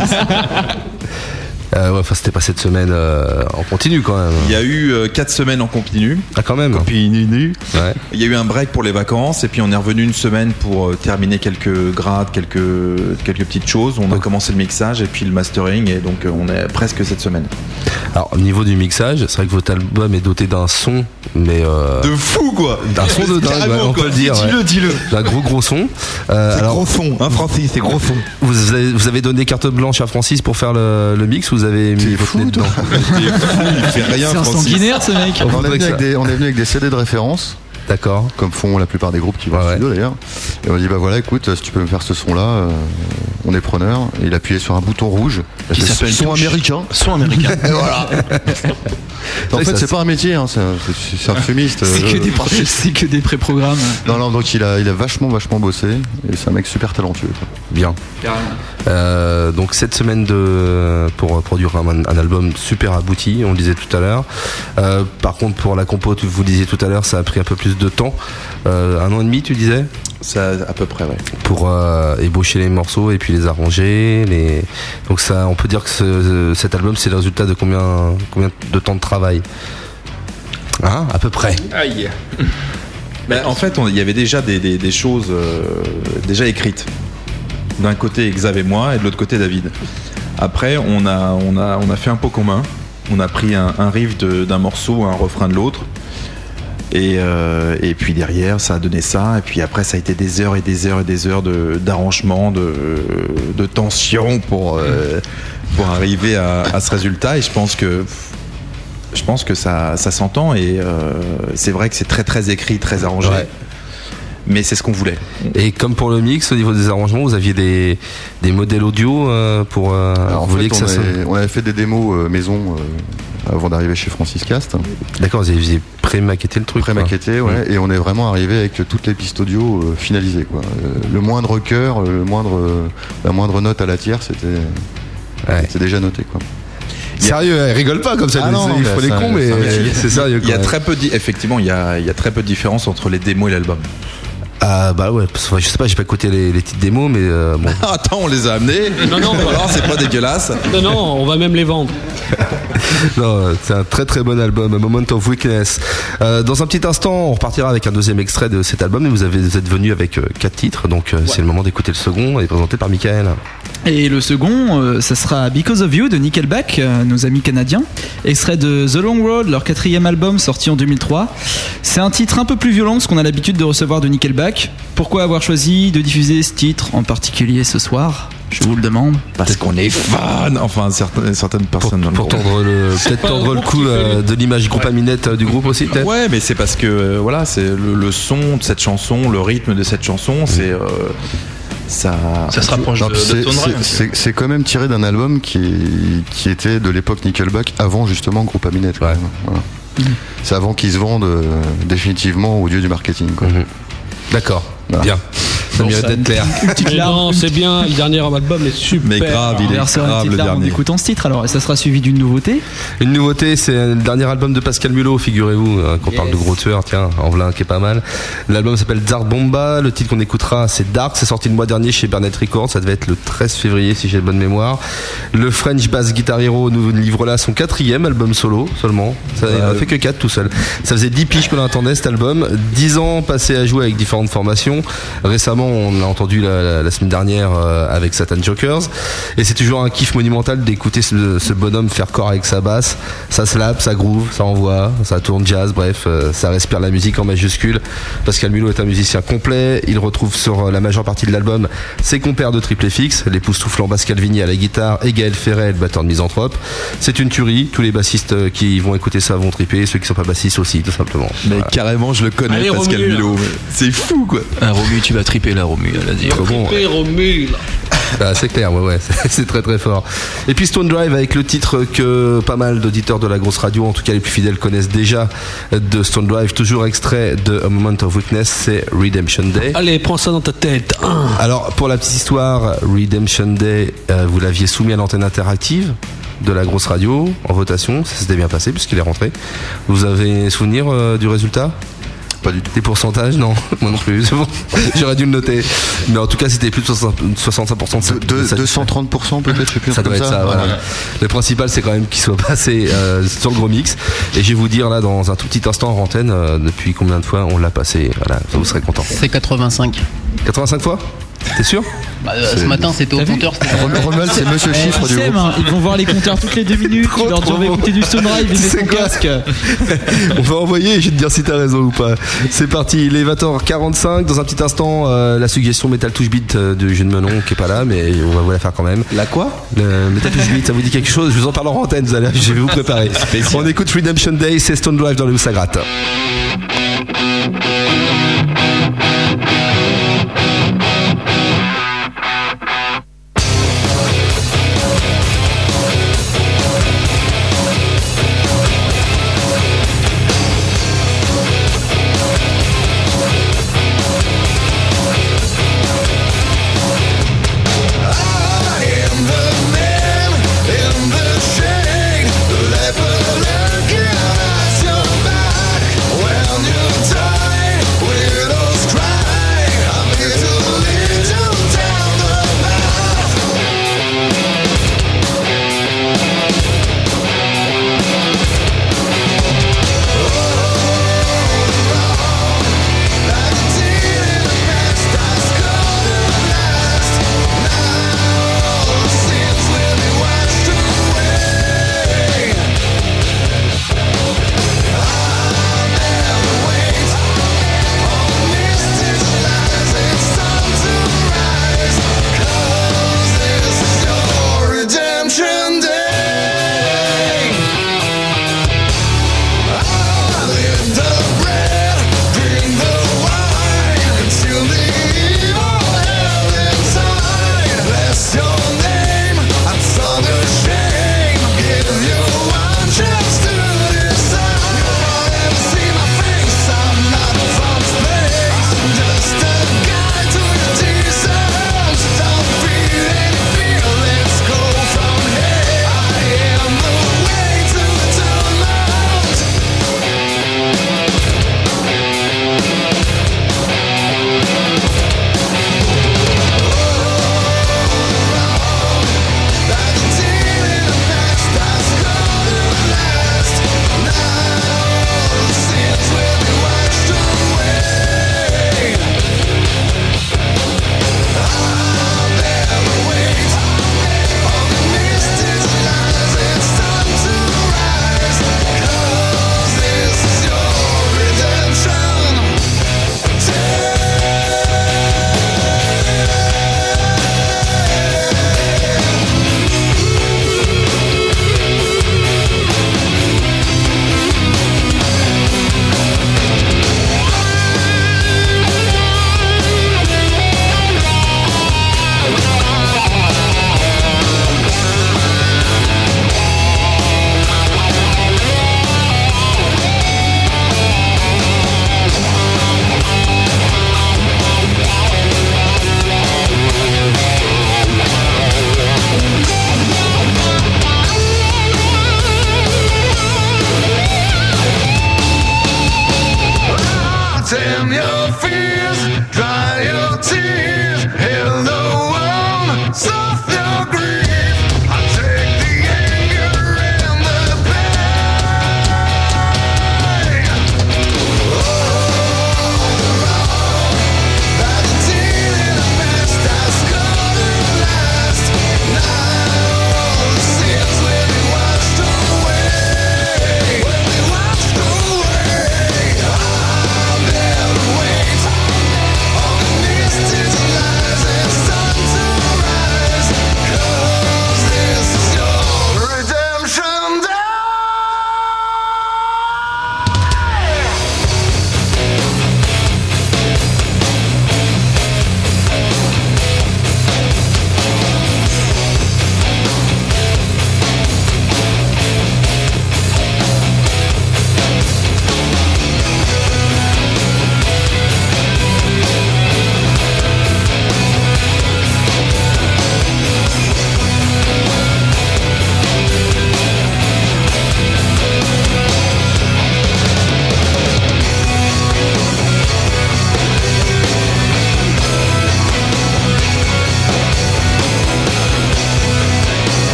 Ouais, enfin, c'était pas cette semaine en continu quand même. Il y a eu 4 semaines en continu. Ah, quand même. Ouais. Il y a eu un break pour les vacances et puis on est revenu une semaine pour terminer quelques grades, quelques petites choses. On a commencé le mixage et puis le mastering et donc on est presque cette semaine. Alors, au niveau du mixage, c'est vrai que votre album est doté d'un son, mais De fou quoi. d'un son de dingue, ouais, on peut le dire. Ouais. Dis-le. D'un gros son. C'est Alors, gros fond, hein Francis, c'est gros fond. vous avez donné carte blanche à Francis pour faire le mix, vous avez mis votre nez dedans. Il fait rien C'est un Francis. sanguinaire ce mec. On est, faudrait venu que avec on est venu avec des CD de référence, D'accord. comme font la plupart des groupes qui vont au studio d'ailleurs. Et on a dit bah voilà, écoute, si tu peux me faire ce son-là, on est preneur. Et il appuyait sur un bouton rouge Qui s'appelle son touche. américain. Son américain. Et voilà. En fait, c'est pas un métier, hein, c'est un fumiste. C'est que des pré-programmes. Non, donc il a vachement bossé et c'est un mec super talentueux. Quoi. Bien. Donc cette semaine pour produire un album super abouti, on le disait tout à l'heure. Par contre, pour la compo, vous le disiez tout à l'heure, ça a pris un peu plus de temps. 1 an et demi, tu disais, Ça à peu près, ouais. pour ébaucher les morceaux et puis les arranger. Donc ça, on peut dire que cet album, c'est le résultat de combien de temps de travail, hein, à peu près. Aïe. Ben, en fait, il y avait déjà des choses déjà écrites. D'un côté Xav et moi, et de l'autre côté David. Après, on a fait un pot commun. On a pris un riff d'un morceau, un refrain de l'autre. Et puis derrière, ça a donné ça. Et puis après, ça a été des heures et des heures et des heures d'arrangement, de tension pour arriver à ce résultat. Et je pense que ça s'entend. Et c'est vrai que c'est très très écrit, très arrangé. Ouais. Mais c'est ce qu'on voulait. Et comme pour le mix, au niveau des arrangements, vous aviez des modèles audio pour Alors, en vous vouliez fait, que ça sonne. on avait fait des démos maison avant d'arriver chez Francis Cast. D'accord, vous avez pré-maquetté le truc. Pré-maquetté, quoi. ouais. Et on est vraiment arrivé avec toutes les pistes audio finalisées, quoi. Le moindre cœur, la moindre note à la tierce, c'était déjà noté, quoi. Sérieux, elle rigole pas comme ça. Ah non, il mais faut les c'est cons, mais un métier. c'est sérieux. Il y a quand même. très peu effectivement, il y a très peu de différence entre les démos et l'album. Ah bah ouais, parce que, je sais pas, j'ai pas écouté les petites démos, mais bon. Attends, on les a amenés. Non, Alors, c'est pas dégueulasse. Non, on va même les vendre. Non, c'est un très très bon album, A Moment of Weakness. Dans un petit instant, on repartira avec un deuxième extrait de cet album, et vous êtes venu avec 4 titres, donc c'est le moment d'écouter le second, et présenté par Michael. Et le second, ça sera Because of You de Nickelback, nos amis canadiens. Extrait de The Long Road, leur 4e album sorti en 2003. C'est un titre un peu plus violent que ce qu'on a l'habitude de recevoir de Nickelback. Pourquoi avoir choisi de diffuser ce titre en particulier ce soir ? Je vous le demande. Parce qu'on est fan. Enfin, certaines personnes dans le Pour groupe. peut-être tendre le coup de l'image groupe Aminette du groupe aussi, peut-être. Ouais, mais c'est parce que voilà, c'est le son de cette chanson, le rythme de cette chanson, c'est ça se rapproche Non, de c'est- Stone Drive. c'est quand même tiré d'un album qui était de l'époque Nickelback, avant justement Groupe Aminette. Quoi. Ouais. Voilà. C'est avant qu'ils se vendent définitivement au dieu du marketing. Quoi. D'accord, Voilà. bien. Ça mérite d'être clair. Une petite Mais larme. non, c'est bien, le dernier album est super. Mais grave, il est Verser une grave petite le larme en dernier. écoutant ce titre alors, et ça sera suivi d'une nouveauté. Une nouveauté, c'est le dernier album de Pascal Mulot, figurez-vous, qu'on parle de gros tueurs, tiens, en voilà un qui est pas mal. L'album s'appelle Dark Bomba, le titre qu'on écoutera c'est Dark, c'est sorti le mois dernier chez Burnett Records, ça devait être le 13 février si j'ai de bonne mémoire. Le French Bass Guitar Hero nous livre là son 4e album solo seulement, ça il en a fait que 4 tout seul. Ça faisait 10 piges qu'on attendait cet album, 10 ans passés à jouer avec différentes formations. Récemment on l'a entendu la semaine dernière avec Satan Jokers, et c'est toujours un kiff monumental d'écouter ce bonhomme faire corps avec sa basse. Ça slap, ça groove, ça envoie, ça tourne jazz, bref, ça respire la musique en majuscule. Pascal Mulot est un musicien complet. Il retrouve sur la majeure partie de l'album ses compères de Triple FX, l'époustouflant Bass Calvini à la guitare et Gaël Ferret, le batteur de Misanthrope. C'est une tuerie. Tous les bassistes qui vont écouter ça vont triper, ceux qui sont pas bassistes aussi, tout simplement. Mais voilà. Carrément, je le connais, allez, Pascal Romu, Mulot. C'est fou, quoi. Romu, tu vas triper là, Romu. Elle a dit. Romu, là. Bah, c'est clair, ouais, c'est très très fort. Et puis Stone Drive avec le titre que pas mal d'auditeurs de la grosse radio, en tout cas les plus fidèles, connaissent déjà de Stone Drive, toujours extrait de A Moment of Weakness, c'est Redemption Day. Allez, prends ça dans ta tête. Alors pour la petite histoire, Redemption Day, vous l'aviez soumis à l'antenne interactive de la grosse radio en votation, ça s'était bien passé puisqu'il est rentré. Vous avez souvenir du résultat ? Pas du tout. Des pourcentages, non, moi non plus, c'est bon. J'aurais dû le noter. Mais en tout cas, c'était plus de 65% de 230% peut-être, je sais plus. Ça doit être ça, voilà. Ouais. Le principal, c'est quand même qu'il soit passé sur le gros mix. Et je vais vous dire là, dans un tout petit instant en antenne, depuis combien de fois on l'a passé. Voilà, vous serez content. C'est 85. 85 fois ? T'es sûr ? Ce matin, c'était au compteur. Romuald, c'est monsieur chiffre du groupe. Ils vont voir les compteurs toutes les 2 minutes. Ils leur disent on va écouter du Stone Drive, ils mettent son casque. On va envoyer et je vais te dire si t'as raison ou pas. C'est parti, il est 20h45. Dans un petit instant, la suggestion Metal Touch Beat de Jules Menon qui est pas là, mais on va vous la faire quand même. La quoi ? Metal Touch Beat, ça vous dit quelque chose ? Je vous en parle en antenne, je vais vous préparer. On écoute Redemption Day, c'est Stone Drive dans le Où ça gratte. When you die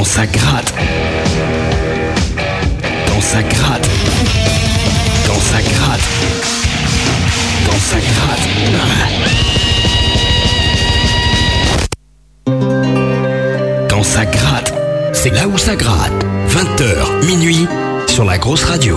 Quand ça gratte. Quand ça gratte. Quand ça gratte. Quand ça gratte. Quand ça gratte. C'est là où ça gratte. 20h, minuit, sur la grosse radio.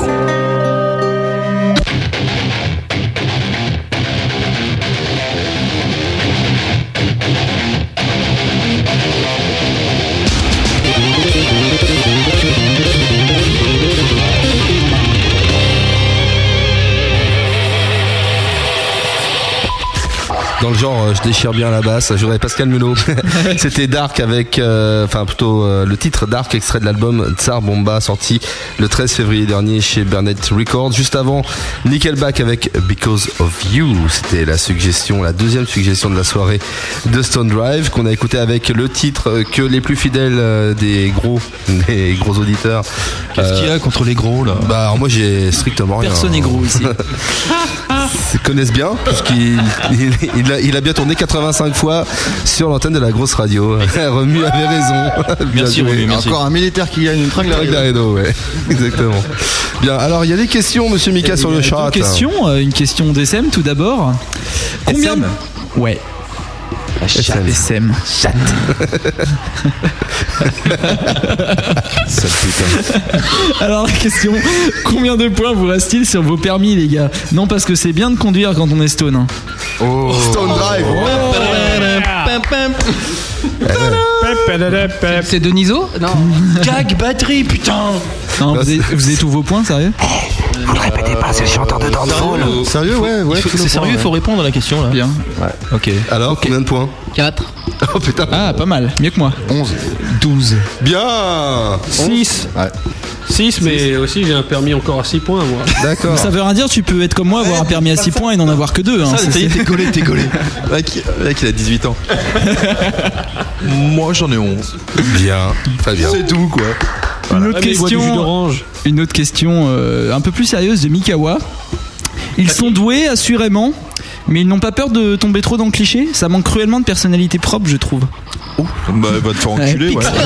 Dans le genre, je déchire bien la basse, je voudrais Pascal Mulot. C'était Dark avec, le titre Dark, extrait de l'album Tsar Bomba, sorti le 13 février dernier chez Burnett Records. Juste avant, Nickelback avec Because of You. C'était la deuxième suggestion de la soirée de Stone Drive, qu'on a écouté avec le titre que les plus fidèles des gros auditeurs. Qu'est-ce qu'il y a contre les gros là? Bah, alors moi j'ai strictement rien. Personne n'est gros ici. Ils connaissent bien, puisqu'il a bien tourné 85 fois sur l'antenne de la grosse radio. Remu avait raison. Merci Remu, merci. Encore un militaire qui gagne une tringle à Laredo, ouais. Exactement. Bien, alors il y a des questions, monsieur Mika, sur le chat. Une question d'SM tout d'abord. Combien SM? Ouais. SM. Chat. Sale putain. Alors la question, combien de points vous reste-t-il sur vos permis les gars? Non, parce que c'est bien de conduire quand on est stone. Hein. Oh, Stone Drive. C'est Deniso? Non. Gag batterie, putain. Non, vous avez tous vos points, sérieux? Vous le répétez pas, c'est le chanteur de Dancehall. Sérieux, ouais. C'est sérieux, il faut répondre à la question là. Bien. Ok. Alors, combien de points? 4. Oh putain. Ah, pas mal, mieux que moi. 11. 12. Bien. 6. Ouais. 6, mais aussi j'ai un permis encore à 6 points, moi. D'accord. Ça veut rien dire, tu peux être comme moi, avoir un permis à 6 points et n'en avoir que 2. Hein. Ça, t'es collé. Le mec, il a 18 ans. Moi, j'en ai 11. Bien. Très bien. C'est tout, quoi. Une autre question un peu plus sérieuse de Mikawa. Ils sont doués, assurément, mais ils n'ont pas peur de tomber trop dans le cliché. Ça manque cruellement de personnalité propre, je trouve. Bah, va te faire enculer, ouais.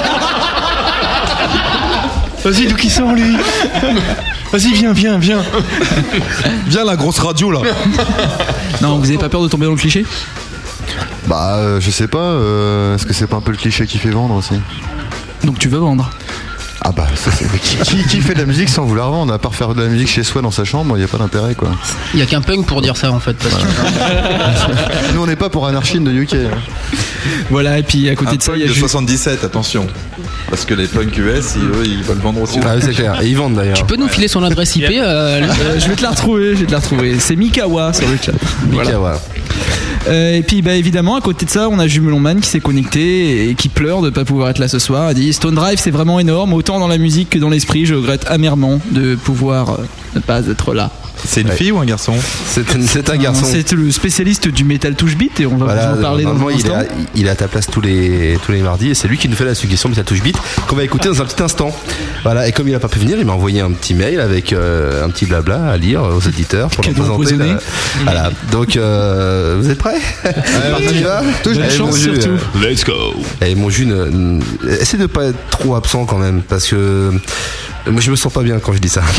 Vas-y, d'où qui sort lui? Vas-y, viens. Viens, la grosse radio, là. Non, vous avez pas peur de tomber dans le cliché? Bah, je sais pas. Est-ce que c'est pas un peu le cliché qui fait vendre aussi? Donc tu veux vendre? Ah bah, ça, qui fait de la musique sans vouloir vendre? À part faire de la musique chez soi dans sa chambre, il n'y a pas d'intérêt, quoi. Il y a qu'un punk pour dire ça en fait. Parce que... Nous, on n'est pas pour Anarchy de UK. Voilà, et puis à côté de ça, il y a de juste... 77, attention. Parce que les punks US, eux, ils veulent vendre aussi. Ah oui, c'est clair. Et ils vendent d'ailleurs. Tu peux nous filer son adresse IP je vais te la retrouver. C'est Mikawa sur le chat. Mikawa. Et puis évidemment à côté de ça on a Jumelon Man qui s'est connecté et qui pleure de ne pas pouvoir être là ce soir. Elle dit Stone Drive c'est vraiment énorme, autant dans la musique que dans l'esprit. Je regrette amèrement de pouvoir ne pas être là. C'est une fille ou un garçon? C'est un garçon. C'est le spécialiste du metal touch beat et on va vous en parler dans un instant. Il est à ta place tous les mardis et c'est lui qui nous fait la suggestion Metal Touch Beat qu'on va écouter dans un petit instant. Voilà, et comme il n'a pas pu venir, il m'a envoyé un petit mail avec un petit blabla à lire aux éditeurs pour leur présenter. Voilà, donc vous êtes prêts? Chance surtout. Let's go. Et mon jus, essaie de pas être trop absent quand même parce que moi je me sens pas bien quand je dis ça.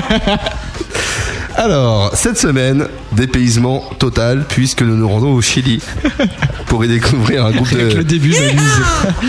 Alors, cette semaine, dépaysement total, puisque nous nous rendons au Chili pour y découvrir un groupe de... Avec le début, j'amuse.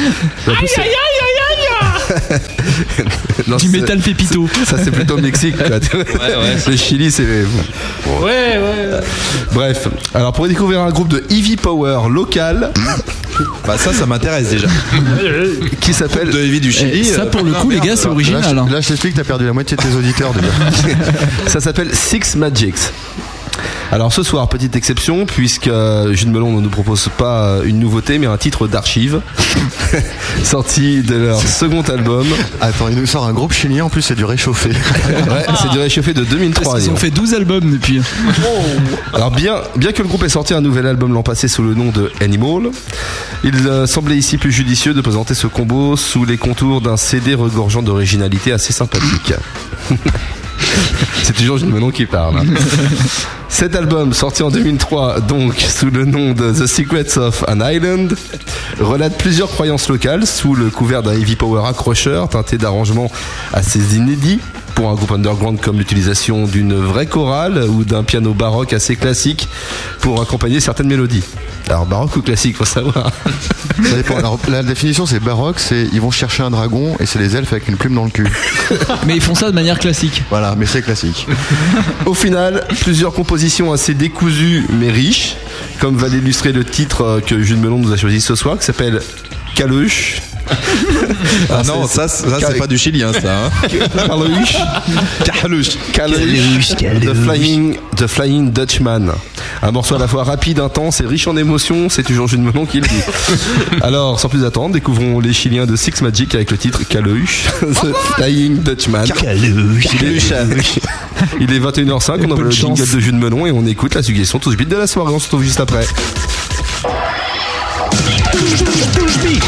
Non, du métal pépito. Ça, c'est plutôt le Mexique, quoi. Ouais. Le Chili, c'est... Bon. Ouais. Bref, alors pour y découvrir un groupe de heavy power local... Bah ça m'intéresse déjà. Qui s'appelle... De heavy du Chili. Ça, pour le coup, les gars, c'est original. Là, je t'explique, t'as perdu la moitié de tes auditeurs déjà. Ça s'appelle Six Magics. Alors ce soir, petite exception, puisque Jules Melon ne nous propose pas une nouveauté, mais un titre d'archive sorti de leur second album. Attends, il nous sort un groupe chilien, en plus c'est du réchauffé. Ouais, c'est du réchauffé de 2003. Ils ont fait 12 albums depuis. Alors bien que le groupe ait sorti un nouvel album l'an passé sous le nom de Animal, il semblait ici plus judicieux de présenter ce combo sous les contours d'un CD regorgeant d'originalité assez sympathique. C'est toujours Gilles Menon qui parle. Hein. Cet album, sorti en 2003, donc sous le nom de The Secrets of an Island, relate plusieurs croyances locales sous le couvert d'un heavy power accrocheur teinté d'arrangements assez inédits pour un groupe underground, comme l'utilisation d'une vraie chorale ou d'un piano baroque assez classique pour accompagner certaines mélodies. Alors baroque ou classique, faut savoir. Ça dépend. Alors, la définition c'est baroque, c'est ils vont chercher un dragon et c'est les elfes avec une plume dans le cul. Mais ils font ça de manière classique. Voilà, mais c'est classique. Au final, plusieurs compositions assez décousues mais riches, comme va l'illustrer le titre que Jules Melon nous a choisi ce soir, qui s'appelle Caluche. Ah non, ça c'est pas du chilien, ça. Caluche. The Flying Dutchman. Un morceau à la fois rapide, intense et riche en émotions, c'est toujours Jules Melon qui le dit. Alors, sans plus attendre, découvrons les Chiliens de Six Magic avec le titre Caluche, The Flying Dutchman. Il est 21h05, on envoie le jingle de Jules Melon et on écoute la suggestion Touche Beat de la soirée. On se retrouve juste après. Touche Beat.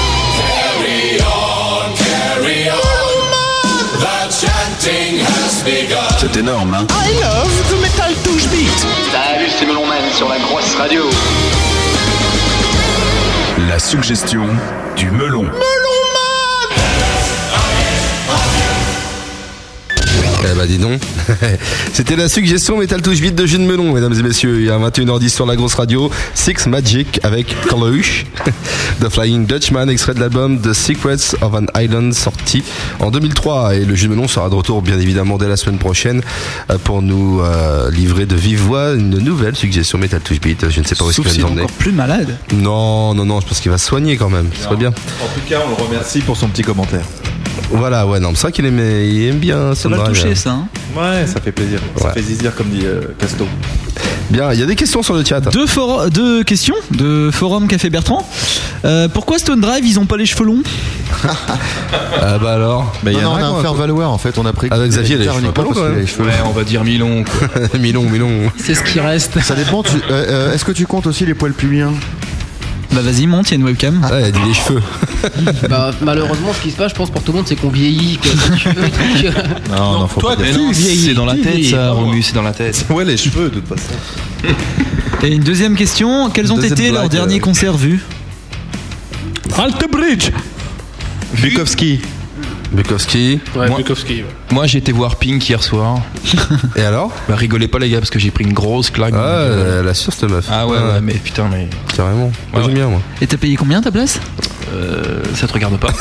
C'est énorme, hein? I love the Metal Touche Beat. Salut, c'est Melon Man sur la grosse radio. La suggestion du Melon. Melon Man. Eh bah dis donc. C'était la suggestion Metal Touche Beat de Jules Melon, mesdames et messieurs. Il y a 21h10 sur la grosse radio. Six Magic avec Caluche, The Flying Dutchman, extrait de l'album The Secrets of an Island, sorti en 2003. Et le Jules Melon sera de retour bien évidemment dès la semaine prochaine pour nous livrer de vive voix une nouvelle suggestion Metal Touche Beat. Je ne sais pas où est-ce qu'il va nous emmener. Encore plus malade. Non, je pense qu'il va se soigner quand même. Ce serait bien. En tout cas, on le remercie pour son petit commentaire. Voilà, ouais, non, c'est vrai qu'il aime bien ça va toucher ça. Hein. Ouais, ça fait plaisir. Ça fait zizir comme dit Casto. Bien, il y a des questions sur le chat. Deux questions de Forum Café Bertrand. Pourquoi Stone Drive, ils ont pas les cheveux longs? Bah alors. Bah, on a un faire valoir en fait. On a pris avec Xavier les cheveux pas longs quand même. Ouais, on va dire mi-long. mi-long. C'est ce qui reste. Ça dépend. Est-ce que tu comptes aussi les poils pubiens? Bah vas-y, monte, il y a une webcam. Ah, elle a dit les cheveux. Bah, malheureusement, ce qui se passe, je pense, pour tout le monde, c'est qu'on vieillit. Non, faut toi, pas dire. C'est dans la tête, ça, Romu, c'est dans la tête. Ouais, les cheveux, de toute façon. Et une deuxième question, quels ont été leurs derniers concerts vus? Altenbridge. Bukowski. Ouais, Bukowski. Ouais. Moi, j'ai été voir Pink hier soir. Et alors? Bah, rigolez pas, les gars, parce que j'ai pris une grosse claque. Ah, elle assure cette meuf. Ah ouais, mais putain, mais. Carrément. Moi, j'aime bien, moi. Et t'as payé combien ta place? Ça te regarde pas.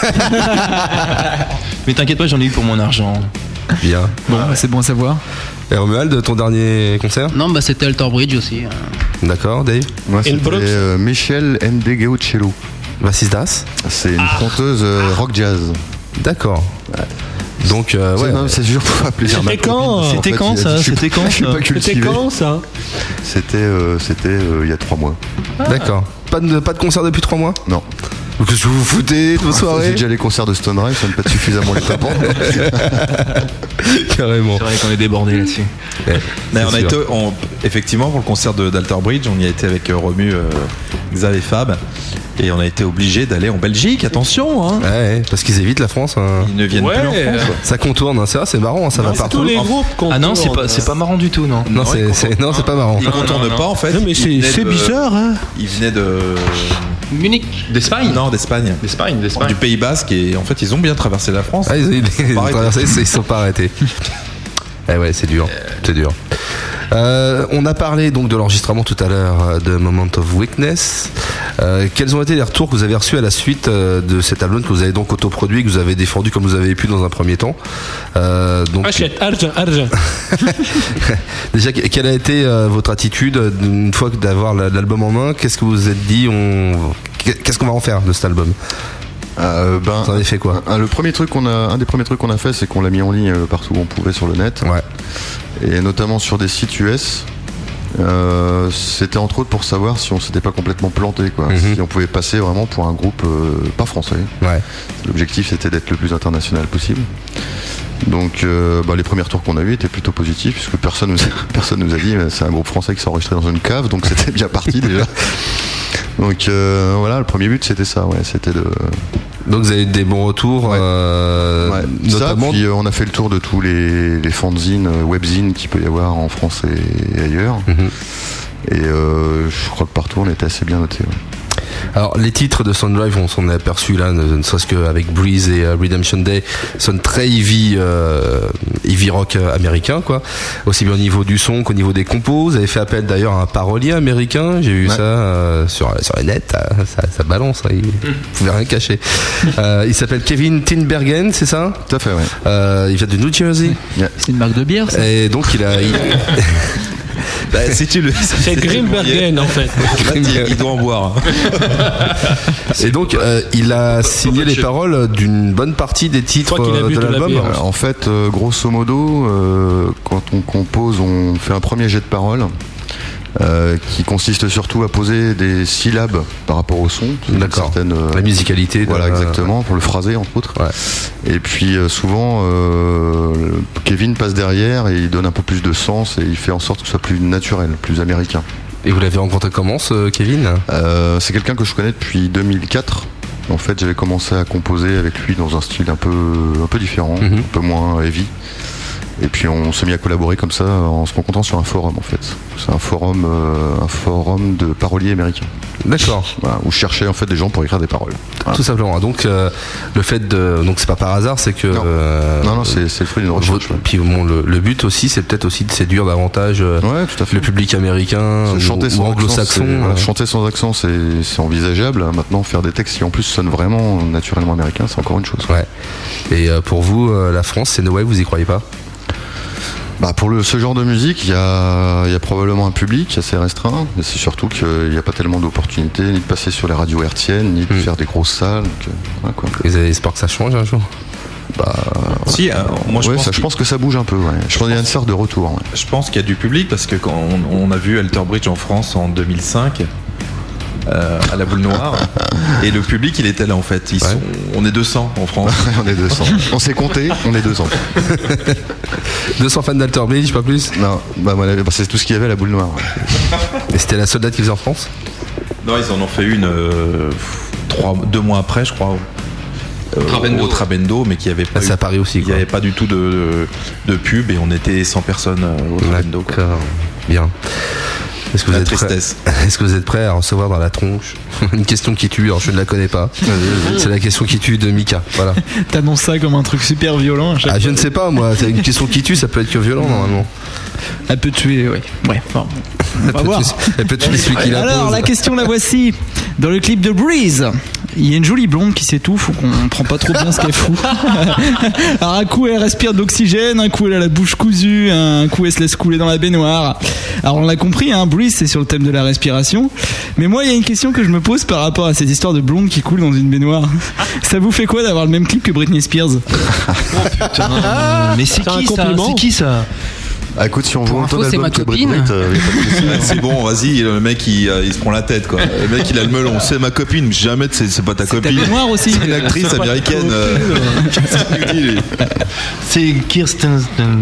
Mais t'inquiète pas, j'en ai eu pour mon argent. Bien. Bon, c'est bon à savoir. Et Romuald, ton dernier concert? Non, bah c'était Altenbridge aussi. D'accord, Dave? Moi, c'était Michel Ndegeuchello. Bassistas? C'est une chanteuse rock jazz. D'accord. Ouais. Donc, ouais. Non, c'est sûr, pour plaisir. C'était quand? C'était quand ça? C'était quand ça? C'était il y a 3 mois. D'accord. Pas de concert depuis 3 mois? Non. Qu'est-ce que vous vous foutez de vos soirées? J'ai déjà les concerts de Stone Drive, ça ne peut pas suffisamment les tapants. Carrément. C'est vrai qu'on est débordé là-dessus. Ouais, mais on a été, effectivement, pour le concert d'Alterbridge, on y a été avec Romu, Xav et Fab. Et on a été obligé d'aller en Belgique, attention. Hein. Ouais, parce qu'ils évitent la France. Hein. Ils ne viennent plus en France. Ça contourne, hein. C'est vrai, c'est marrant, hein. Ça va partout. Tous les groupes ah non, c'est pas marrant du tout, non. Non, c'est pas marrant. Ils contournent pas en fait. Non, mais c'est bizarre, hein. Ils venaient de Munich. D'Espagne? Non, d'Espagne. Du Pays Basque et en fait ils ont bien traversé la France. Ah, ils ont traversé, ils sont pas arrêtés. Eh ouais, c'est dur. On a parlé donc de l'enregistrement tout à l'heure de Moment of Weakness. Quels ont été les retours que vous avez reçus à la suite de cet album que vous avez donc autoproduit, que vous avez défendu comme vous avez pu dans un premier temps? Donc... Achète, argent. Déjà, quelle a été votre attitude une fois d'avoir l'album en main? Qu'est-ce que vous vous êtes dit? Qu'est-ce qu'on va en faire de cet album? Vous avez fait quoi? Un des premiers trucs qu'on a fait, c'est qu'on l'a mis en ligne partout où on pouvait sur le net. Ouais. Et notamment sur des sites US. C'était entre autres pour savoir si on s'était pas complètement planté, quoi. Si on pouvait passer vraiment pour un groupe pas français. Ouais. L'objectif c'était d'être le plus international possible. Donc les premiers retours qu'on a eu étaient plutôt positifs, puisque personne nous a dit c'est un groupe français qui s'est enregistré dans une cave, donc c'était bien parti déjà. Donc voilà, le premier but c'était ça, ouais, c'était Donc vous avez eu des bons retours, notamment. Ça, puis on a fait le tour de tous les fanzines, webzines qu'il peut y avoir en France et ailleurs. Et je crois que partout on était assez bien noté. Ouais. Alors les titres de Soundrive, on s'en est aperçu là, ne serait-ce qu'avec Breeze et Redemption Day, sonnent très heavy rock américain, quoi. Aussi bien au niveau du son qu'au niveau des compos. Vous avez fait appel d'ailleurs à un parolier américain, j'ai vu ça sur les nets, ça balance, hein, vous pouvez rien cacher. Il s'appelle Kevin Tinbergen, c'est ça? Tout à fait, ouais. Il vient de New Jersey. Yeah. C'est une marque de bière, ça. Et donc il Bah, c'est Grimbergen en fait. Il doit en boire. Et donc il a signé les paroles d'une bonne partie des titres de l'album. En fait, grosso modo, quand on compose, on fait un premier jet de paroles. Qui consiste surtout à poser des syllabes par rapport au son. D'accord. La musicalité. Voilà, exactement, pour le phraser entre autres. Ouais. Et puis souvent, Kevin passe derrière et il donne un peu plus de sens et il fait en sorte que ce soit plus naturel, plus américain. Et vous l'avez rencontré comment, ce Kevin? C'est quelqu'un que je connais depuis 2004. En fait, j'avais commencé à composer avec lui dans un style un peu différent, un peu moins heavy. Et puis on s'est mis à collaborer comme ça en se rencontrant sur un forum en fait. C'est un forum de paroliers américains. D'accord. Voilà, où je cherchais en fait des gens pour écrire des paroles. Voilà. Tout simplement. Donc le fait donc c'est pas par hasard, c'est que non, c'est le fruit d'une recherche. Puis bon, le but aussi, c'est peut-être aussi de séduire davantage tout à fait. le public américain ou anglo-saxon. Chanter sans accent, c'est envisageable. Maintenant, faire des textes qui en plus sonnent vraiment naturellement américains, c'est encore une chose. Ouais. Et pour vous, la France, c'est no way, vous y croyez pas? Bah pour ce genre de musique, il y a probablement un public assez restreint, mais c'est surtout qu'il n'y a pas tellement d'opportunités ni de passer sur les radios hertziennes, ni de faire des grosses salles. Donc, voilà, quoi. Vous avez espoir que ça change un jour? Si, moi je pense que ça bouge un peu. Ouais. Je pense qu'il y a une sorte de retour. Ouais. Je pense qu'il y a du public parce que quand on a vu Alter Bridge en France en 2005. À la boule noire et le public il était là en fait on est 200 en France. On est 200, on s'est compté, on est 200 200 fans d'Alter Bridge, pas plus? Non, c'est tout ce qu'il y avait à la boule noire. Et c'était la seule date qu'ils faisaient en France? Non, ils en ont fait une 2 mois après je crois au Trabendo, mais qui avait pas c'est à Paris aussi, il n'y avait pas du tout de pub et on était 100 personnes au Trabendo. D'accord, bien. Est-ce que vous êtes prêts à recevoir dans la tronche une question qui tue? Alors je ne la connais pas. C'est la question qui tue de Mika. Voilà. T'annonces ça comme un truc super violent. Je ne sais pas moi. C'est une question qui tue, ça peut être que violent normalement. Elle peut tuer, oui. Ouais. Enfin, on va voir. Elle peut tuer celui qui la pose. Alors la question la voici. Dans le clip de Breeze, il y a une jolie blonde qui s'étouffe, on prend pas trop bien ce qu'elle fout. Alors un coup elle respire de l'oxygène, un coup elle a la bouche cousue, un coup elle se laisse couler dans la baignoire. Alors on l'a compris, hein, Breeze c'est sur le thème de la respiration. Mais moi il y a une question que je me pose par rapport à cette histoire de blonde qui coule dans une baignoire. Ça vous fait quoi d'avoir le même clip que Britney Spears? Oh putain, mais c'est qui ça? Ah, écoute, si on voit info, c'est ma copine. C'est bon, vas-y, le mec il se prend la tête quoi. Le mec il a le melon, c'est ma copine, mais jamais c'est pas ta copine. C'est noir aussi. C'est une actrice américaine. C'est Kirsten.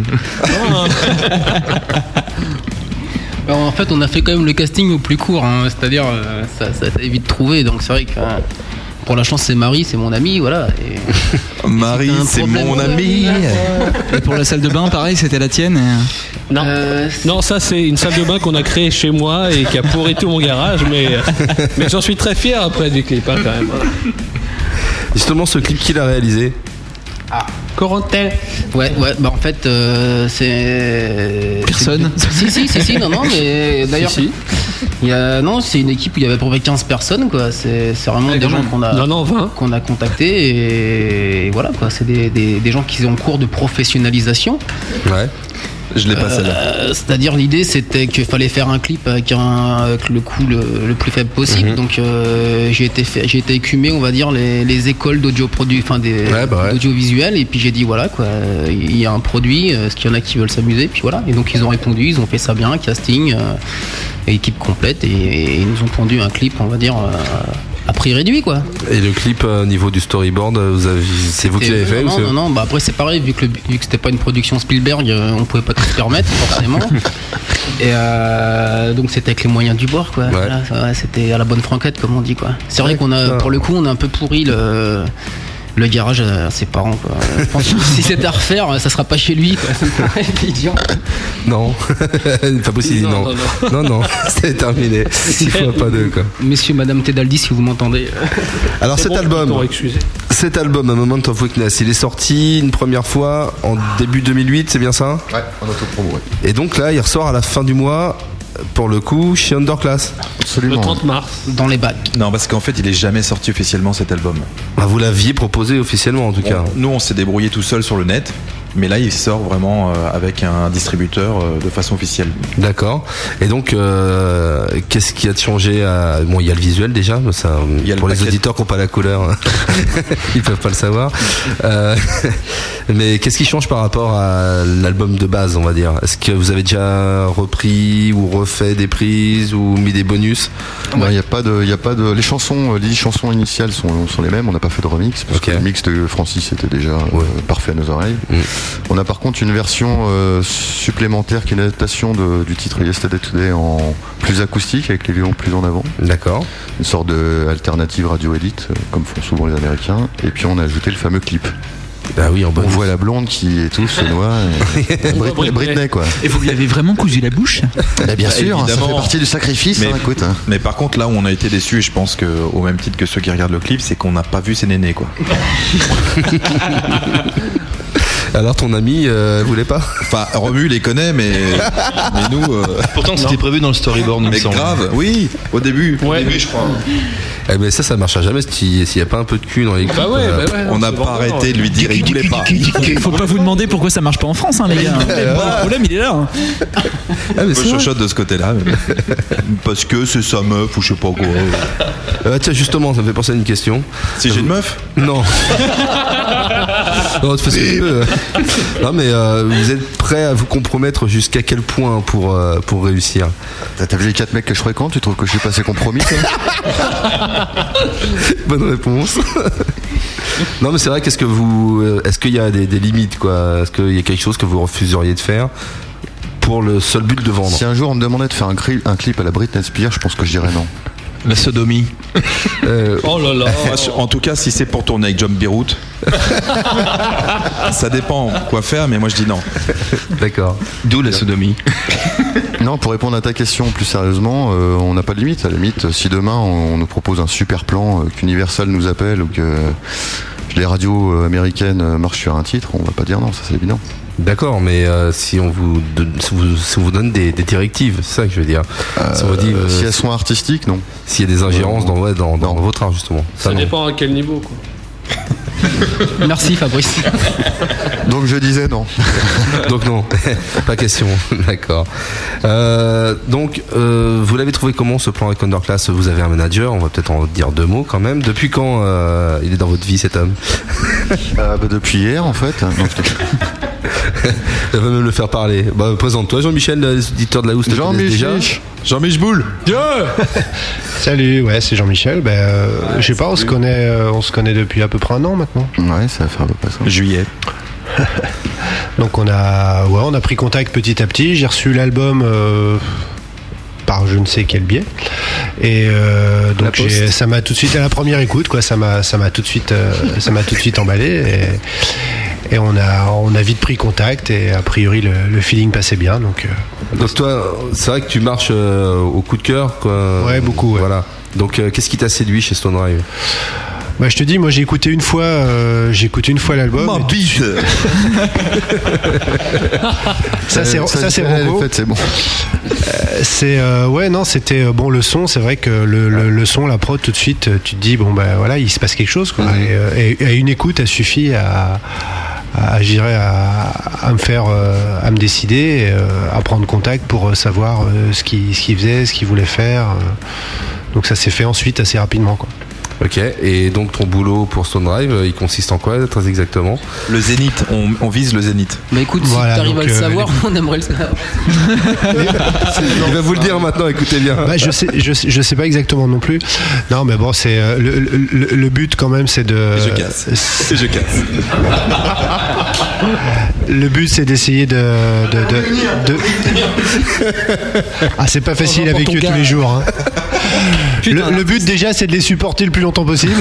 En fait, on a fait quand même le casting au plus court, hein. C'est-à-dire ça a vite trouvé, donc c'est vrai que pour la chance c'est Marie, c'est mon amie, voilà. Et Marie, c'est mon amie. Et pour la salle de bain, pareil, c'était la tienne. Non, non, ça c'est une salle de bain qu'on a créée chez moi et qui a pourri tout mon garage, mais j'en suis très fier après du clip, hein, quand même. Justement, ce clip qu'il a réalisé. Corentin. Ouais, bah en fait, c'est. Personne. Si, non, mais d'ailleurs. Si. C'est une équipe où il y avait à peu près 15 personnes, quoi. C'est vraiment des gens qu'on a contactés et voilà, quoi. C'est des gens qui sont en cours de professionnalisation. Ouais. Je l'ai pas celle-là. C'est-à-dire l'idée c'était qu'il fallait faire un clip avec le coût le plus faible possible. Donc j'ai été écumé, on va dire, les écoles d'audiovisuel et puis j'ai dit voilà quoi, il y a un produit, est-ce qu'il y en a qui veulent s'amuser, puis voilà. Et donc ils ont répondu, ils ont fait ça bien, casting, équipe complète et ils nous ont pondu un clip, on va dire. prix réduit, quoi. Et le clip au niveau du storyboard, c'est vous qui l'avez fait? Non, bah après c'est pareil, vu que c'était pas une production Spielberg, on pouvait pas tout se permettre, forcément. Et donc c'était avec les moyens du bord, quoi. Ouais. Voilà, c'était à la bonne franquette, comme on dit, quoi. C'est vrai qu'on a, pour le coup, on a un peu pourri le garage à ses parents, quoi. Je pense que si c'était à refaire, ça sera pas chez lui, quoi. Ça me paraît évident. Non, pas possible, non, c'est terminé. 6 fois pas 2, quoi. Monsieur, madame Tedaldi, si vous m'entendez. Alors cet album, A Moment of Weakness, il est sorti une première fois en début 2008, c'est bien ça? Ouais, en autopromo, ouais. Et donc là, il ressort à la fin du mois, pour le coup, chez Underclass. Absolument. Le 30 mars. Dans les bacs. Non, parce qu'en fait, il est jamais sorti officiellement cet album. Bah, vous l'aviez proposé officiellement en tout cas. Nous, on s'est débrouillé tout seul sur le net. Mais là, il sort vraiment avec un distributeur de façon officielle. D'accord. Et donc, qu'est-ce qui a changé Bon, il y a le visuel déjà. Ça, pour les auditeurs qui n'ont pas la couleur, ils peuvent pas le savoir. Mais qu'est-ce qui change par rapport à l'album de base, on va dire? Est-ce que vous avez déjà repris ou refait des prises ou mis des bonus? Non, il y a pas de. Les 10 chansons initiales sont les mêmes. On n'a pas fait de remix parce que le mix de Francis était déjà parfait à nos oreilles. On a par contre une version supplémentaire qui est une adaptation du titre Yesterday Today en plus acoustique avec les violons plus en avant. D'accord. Une sorte de alternative radio edit comme font souvent les Américains. Et puis on a ajouté le fameux clip. Bah oui, on voit la blonde qui étouffe, se noie. Britney, quoi. Et vous lui avez vraiment cousu la bouche? Bien sûr, évidemment. ça fait partie du sacrifice. Mais, écoute. Mais par contre, là où on a été déçus, et je pense qu'au même titre que ceux qui regardent le clip, c'est qu'on n'a pas vu ses nénés, quoi. Alors ton ami voulait pas? Enfin, Romu les connaît, mais nous. Pourtant, c'était prévu dans le storyboard, il me mais semble. grave, oui, au début, je crois. Eh ben ça marchera jamais s'il n'y a pas un peu de cul dans les clips. On n'a pas arrêté de lui dire il voulait pas. Faut pas vous demander pourquoi ça marche pas en France, hein, les gars. Le problème, il est là. Un peu chochotte de ce côté-là. Parce que c'est sa meuf ou je sais pas quoi. Tiens, justement, ça me fait penser à une question. Si j'ai une meuf? Non. Non, tu fais ce que tu veux. Non, mais vous êtes prêt à vous compromettre jusqu'à quel point pour réussir? T'as vu les 4 mecs que je fréquente? Tu trouves que je suis pas assez compromis, toi? Bonne réponse. Non, mais c'est vrai, est-ce qu'il y a des limites, quoi? Est-ce qu'il y a quelque chose que vous refuseriez de faire pour le seul but de vendre? Si un jour on me demandait de faire un clip à la Britney Spears, je pense que je dirais non. La sodomie. Oh là là. En tout cas, si c'est pour tourner avec John Beirut, ça dépend quoi faire, mais moi je dis non. D'accord. D'où la sodomie. Non, pour répondre à ta question plus sérieusement, on n'a pas de limite. À la limite, si demain on nous propose un super plan, qu'Universal nous appelle ou que les radios américaines marchent sur un titre, on va pas dire non, ça c'est évident. D'accord, mais si on vous donne des directives, c'est ça que je veux dire. Si, on dit, si elles sont artistiques, non. S'il y a des ingérences dans votre art, justement. Ça dépend à quel niveau, quoi. Merci Fabrice. Donc je disais non. Donc non, pas question. D'accord. Donc vous l'avez trouvé comment ce plan avec Underclass? Vous avez un manager, on va peut-être en dire 2 mots quand même. Depuis quand il est dans votre vie, cet homme? Depuis hier en fait. Elle va même le faire parler. Bah, présente-toi, Jean-Michel, les auditeurs de la House te connaissent déjà. Jean-Michel Boule. Salut, ouais, c'est Jean-Michel. Je sais pas, on se connaît depuis à peu près 1 an maintenant. Ouais, ça va faire à peu près ça. Juillet. Donc on a pris contact petit à petit. J'ai reçu l'album par je ne sais quel biais. Et donc ça m'a tout de suite à la première écoute, quoi. Ça m'a tout de suite emballé. Et on a vite pris contact et a priori le feeling passait bien. Donc toi, c'est vrai que tu marches au coup de cœur, quoi. Ouais, beaucoup. Ouais. Voilà. Donc qu'est-ce qui t'a séduit chez Stone Drive? Bah, je te dis, moi j'ai écouté une fois l'album. Ma bite. Ça c'est Rocco. En fait, c'est bon. C'était bon le son. C'est vrai que le son, la prod, tout de suite, tu te dis bon bah voilà, il se passe quelque chose, quoi. Et à une écoute, a suffi à me décider, à prendre contact pour savoir ce qu'il faisait, ce qu'il voulait faire. Donc ça s'est fait ensuite assez rapidement, quoi. Ok, et donc ton boulot pour Stone Drive, il consiste en quoi très exactement? Le zénith, on vise le zénith. Bah écoute, Voilà, si t'arrives à donc, le savoir, on aimerait le savoir. Il va vous le dire maintenant, écoutez bien. Bah, je sais pas exactement non plus. Non, mais bon, c'est le but quand même, c'est de. Je casse. Le but, c'est d'essayer de. Ah, c'est pas facile avec eux tous les jours. Hein. Le but déjà, c'est de les supporter le plus longtemps possible.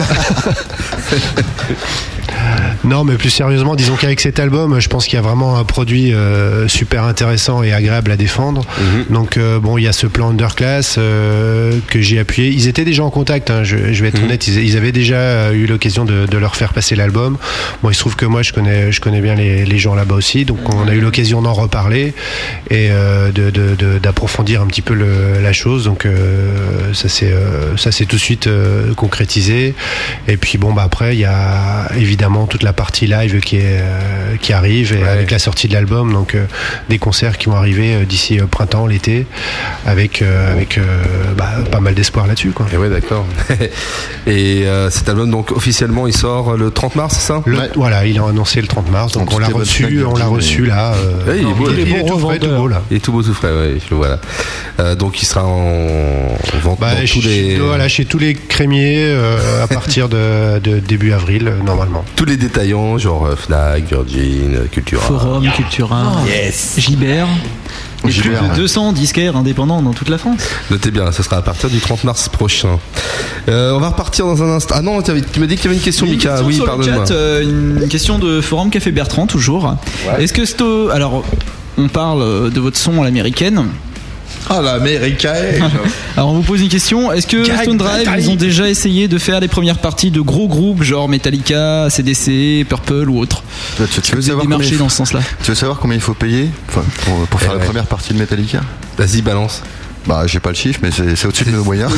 Non, mais plus sérieusement, disons qu'avec cet album, je pense qu'il y a vraiment un produit super intéressant et agréable à défendre. Donc bon, il y a ce plan Underclass que j'ai appuyé. Ils étaient déjà en contact, hein, je vais être honnête, ils avaient déjà eu l'occasion de leur faire passer l'album. Bon, il se trouve que moi je connais bien les gens là-bas aussi, donc on a eu l'occasion d'en reparler et d'approfondir un petit peu la chose. Donc ça s'est tout de suite concrétisé. Et puis bon, bah après il y a évidemment toute la partie live qui arrive et avec la sortie de l'album, donc des concerts qui vont arriver d'ici printemps, l'été, avec pas mal d'espoir là-dessus, quoi. Et ouais, d'accord. Et cet album, donc officiellement, il sort le 30 mars, c'est ça? Voilà, il est annoncé le 30 mars, donc on l'a reçu là. Il est beau, il est tout frais, tout beau là. Il est tout beau, tout frais, ouais, je le vois là. Donc il sera en vente dans tous les... Voilà, chez tous les crémiers à partir de début avril, normalement. Tous les détaillants, genre Fnac, Virgin, Cultura. Forum, Cultura, Gibert. Et plus de 200 disquaires indépendants dans toute la France. Notez bien, ce sera à partir du 30 mars prochain. On va repartir dans un instant. Ah non, tu m'as dit qu'il y avait une question, Mika. Oui, pardonne-moi. Une question de Forum Café Bertrand, toujours. Ouais. Est-ce que alors, on parle de votre son à l'américaine. Ah, l'américaine. Alors on vous pose une question. Est-ce que Stone Drive, ils ont déjà essayé de faire les premières parties de gros groupes genre Metallica, CDC, Purple ou autre? Tu veux savoir démarcher dans ce sens-là? Tu veux savoir combien il faut payer pour faire la première partie de Metallica? Vas-y, balance. Bah, j'ai pas le chiffre, mais c'est au-dessus de nos moyens.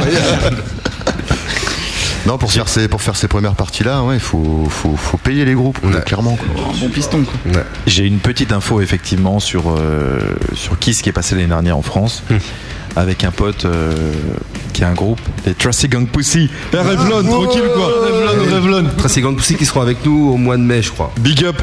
Non, pour faire ces premières parties-là, ouais, il faut payer les groupes, clairement. Quoi. Un bon piston, quoi. Ouais. J'ai une petite info, effectivement, sur Kiss qui est passé l'année dernière en France, avec un pote qui a un groupe, les Tracy Gang Pussy. Revlon, tranquille, quoi. Revlon. Tracy Gang Pussy qui seront avec nous au mois de mai, je crois. Big up.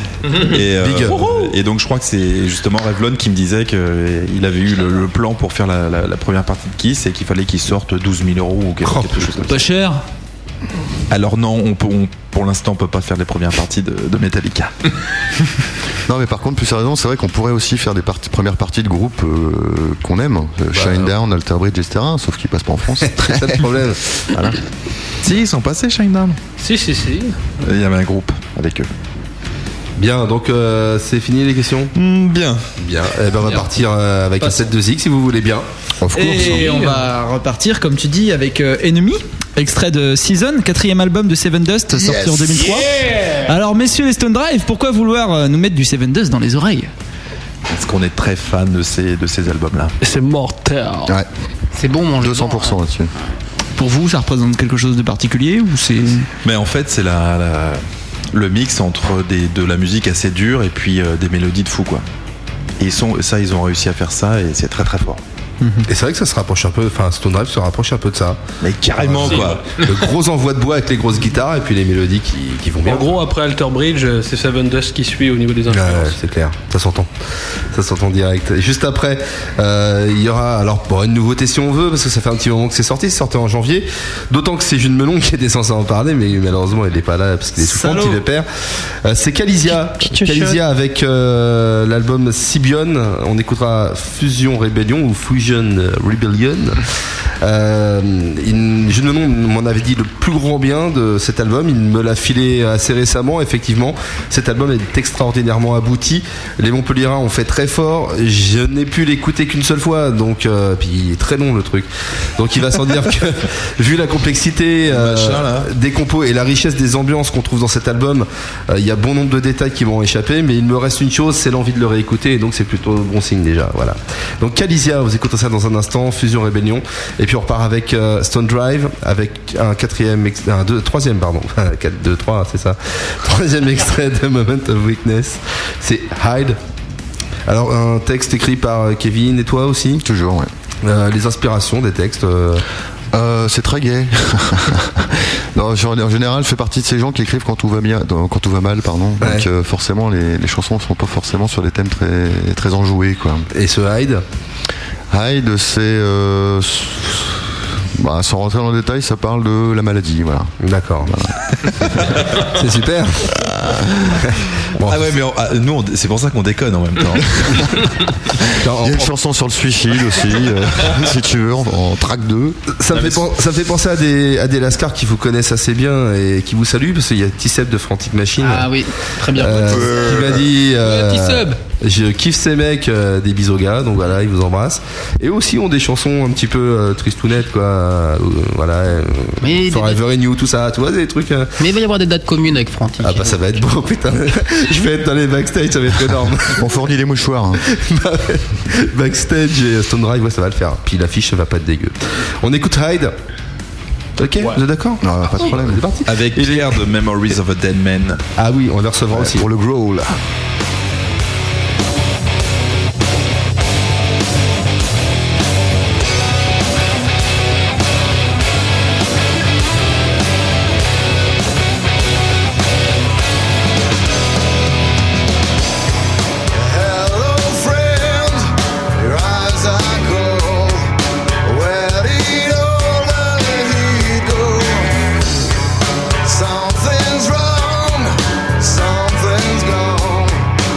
Et donc, je crois que c'est justement Revlon qui me disait qu'il avait eu le plan pour faire la première partie de Kiss et qu'il fallait qu'il sorte 12 000 € ou quelque chose comme ça. Pas cher. Alors non, pour l'instant on peut pas faire les premières parties de Metallica. Non, mais par contre, plus sérieusement, c'est vrai qu'on pourrait aussi faire des premières parties de groupes qu'on aime, Shinedown, Alter Bridge, etc. Sauf qu'ils passent pas en France. C'est ça le problème. Voilà. Si, ils sont passés Shinedown. Si. Il y avait un groupe avec eux. Bien, donc c'est fini les questions? Bien. Eh ben, on va partir avec un set de Zig si vous voulez bien. Et on va repartir, comme tu dis, avec Enemy, extrait de Season, 4e album de Seven Dust, sorti en 2003. Alors, messieurs les Stone Drive, pourquoi vouloir nous mettre du Seven Dust dans les oreilles? Parce qu'on est très fan de ces albums-là. C'est mortel. Ouais. C'est bon, manger 200% là-dessus. Pour vous, ça représente quelque chose de particulier ou c'est... Mais en fait, c'est le mix entre de la musique assez dure et puis des mélodies de fou, quoi. Et ils ont réussi à faire ça et c'est très très fort. Et c'est vrai que ça se rapproche un peu, enfin Stone Drive se rapproche un peu de ça. Mais carrément, quoi. Le gros envoi de bois avec les grosses guitares et puis les mélodies qui vont bien. En gros, après Alter Bridge, c'est Seven Dust qui suit au niveau des influences. Ouais, c'est clair, ça s'entend direct. Et juste après, il y aura alors une nouveauté si on veut, parce que ça fait un petit moment que c'est sorti en janvier. D'autant que c'est Jules Melon qui était censé en parler, mais malheureusement il n'est pas là parce qu'il est souffrant, petit pépère. C'est Calisia avec l'album Sibion. On écoutera Fusion Rebellion ou Fusion Rebellion. Jules Melon m'en avait dit le plus grand bien de cet album. Il me l'a filé assez récemment. Effectivement, cet album est extraordinairement abouti. Les Montpelliérains ont fait très fort. Je n'ai pu l'écouter qu'une seule fois, donc puis il est très long le truc. Donc il va sans dire que vu la complexité des compos et la richesse des ambiances qu'on trouve dans cet album, il y a bon nombre de détails qui m'ont échappé, mais il me reste une chose, c'est l'envie de le réécouter, et donc c'est plutôt bon signe déjà. Voilà. Donc Calisia, vous écoutez ça dans un instant, Fusion Rébellion, et puis on repart avec Stone Drive, avec un troisième, 4, 2, 3, c'est ça. Troisième extrait de Moment of Weakness, c'est Hide. Alors un texte écrit par Kevin et toi aussi? Toujours, ouais. Les inspirations des textes C'est très gai. Non, en général, je fais partie de ces gens qui écrivent quand tout va bien, quand tout va mal, pardon. Ouais. Donc forcément, les chansons ne sont pas forcément sur des thèmes très enjoués, quoi. Et ce Hyde Hyde, c'est sans rentrer dans le détail, ça parle de la maladie, voilà. D'accord. Voilà. C'est super. Bon, ah ouais, mais nous, c'est pour ça qu'on déconne en même temps. Il y a une chanson sur le suicide aussi, si tu veux, en track 2. Ça me fait penser à des lascars qui vous connaissent assez bien et qui vous saluent, parce qu'il y a T-Seb de Frantic Machine. Ah oui, très bien. Qui m'a dit T-Seb. Je kiffe ces mecs, des bisous gars, donc voilà, ils vous embrassent. Et aussi ont des chansons un petit peu tristounettes, quoi. Voilà, Forever in You, tout ça, tu vois, des trucs. Mais il va y avoir des dates communes avec Frantic. Ah bah ça va être beau, putain. Je vais être dans les backstage, ça va être énorme. On fournit les mouchoirs. Hein. Backstage et Stone Drive, ouais, ça va le faire. Puis l'affiche, ça va pas être dégueu. On écoute Hyde. Ok, vous êtes d'accord? Non, pas de problème. C'est parti. Avec Pierre de Memories of a Dead Man. Ah oui, on le recevra aussi. Pour le growl. Something's wrong, something's gone.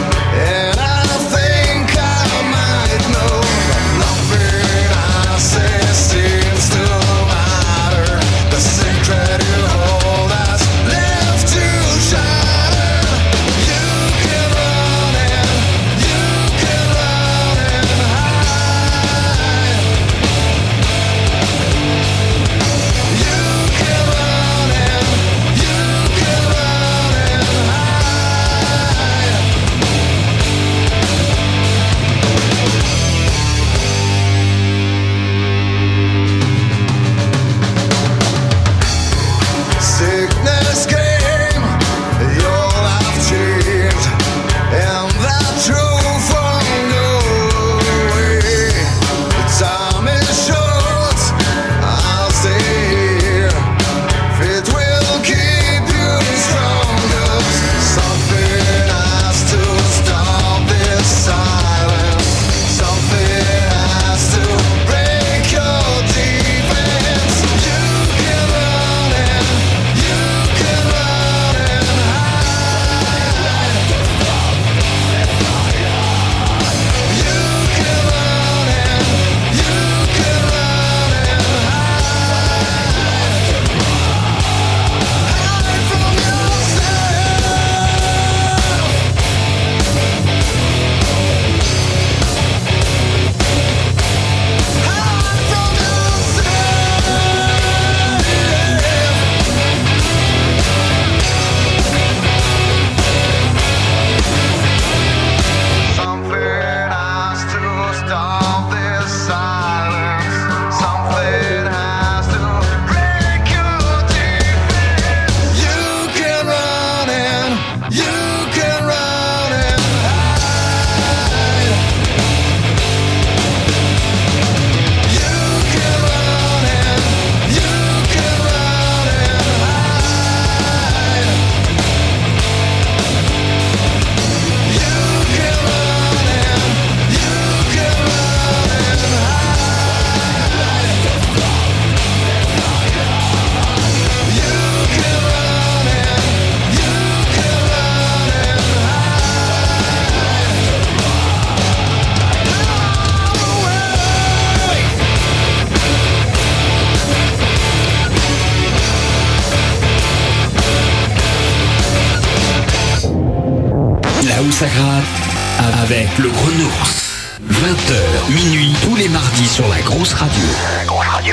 Ça gratte avec le Gros Nours. 20h, minuit, tous les mardis sur la Grosse Radio. La Grosse Radio.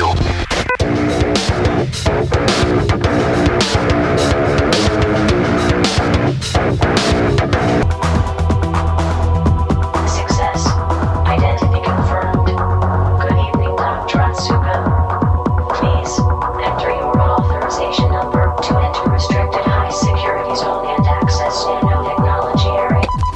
Success. Identity confirmed. Good evening, Dr. Atsuka. Please, enter your authorization number to enter restricted high security zone and access nanotechnology area.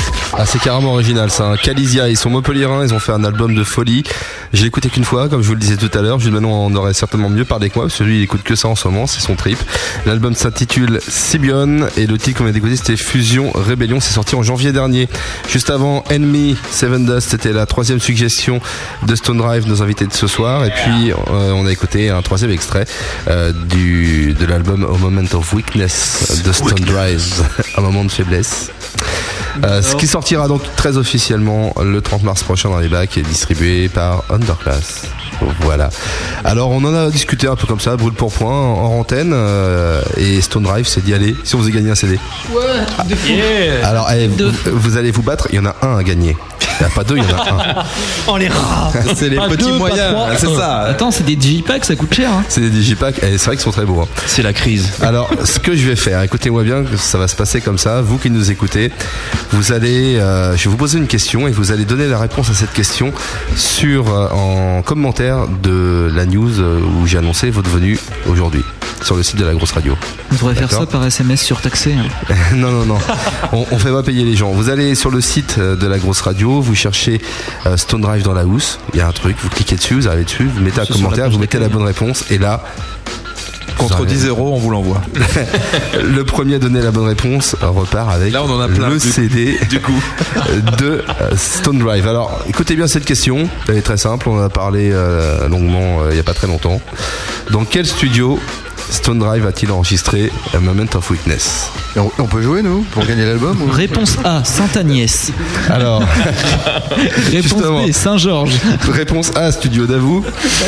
c'est carrément original ça. Hein. Calisia, ils sont montpelliérains, ils ont fait un album de folie. Je l'ai écouté qu'une fois, comme je vous le disais tout à l'heure. Juste maintenant, on aurait certainement mieux parlé que moi, parce que lui, il écoute que ça en ce moment, c'est son trip. L'album s'intitule Sibion, et le titre qu'on vient d'écouter, c'était Fusion Rébellion. C'est sorti en janvier dernier. Juste avant, Enemy, Seven Dust, c'était la troisième suggestion de Stone Drive, nos invités de ce soir. Et puis, on a écouté un troisième extrait de l'album A Moment of Weakness de Stone Drive, un moment de faiblesse. Ce qui sortira donc très officiellement le 30 mars prochain dans les bacs et distribué par Underclass. Voilà. Alors on en a discuté un peu comme ça, brûle pour point, en antenne, et Stone Drive s'est dit allez, si on faisait gagner un CD. Ouais, truc de fou. Alors vous allez vous battre, il y en a un à gagner. Il n'y en a pas deux, il y en a un. Oh les rats. C'est les Pas petits deux, pas moyens, trois. c'est ça. Attends, c'est des digipacks, ça coûte cher. Hein. C'est des digipacks, et c'est vrai qu'ils sont très beaux. Hein. C'est la crise. Alors, ce que je vais faire, écoutez-moi bien, ça va se passer comme ça. Vous qui nous écoutez, vous allez, je vais vous poser une question et vous allez donner la réponse à cette question en commentaire de la news où j'ai annoncé votre venue aujourd'hui sur le site de la grosse radio. On devrait faire ça D'accord. par SMS surtaxé. Hein. Non. On fait pas payer les gens. Vous allez sur le site de la grosse radio, vous cherchez Stone Drive dans la housse. Il y a un truc, vous cliquez dessus, vous arrivez dessus, vous mettez un C'est sur commentaire, la page vous mettez la bonne réponse et là. Contre 10 €, on vous l'envoie. Le premier à donner la bonne réponse repart avec Là, on en a plein le CD du coup. de Stone Drive. Alors, écoutez bien cette question. Elle est très simple. On en a parlé longuement il n'y a pas très longtemps. Dans quel studio Stone Drive a-t-il enregistré A Moment of Weakness? Et on peut jouer, nous, pour gagner l'album ou... Réponse A, Sainte-Agnès. Alors, Réponse justement. B, Saint-Georges. Réponse A, Studio Davout.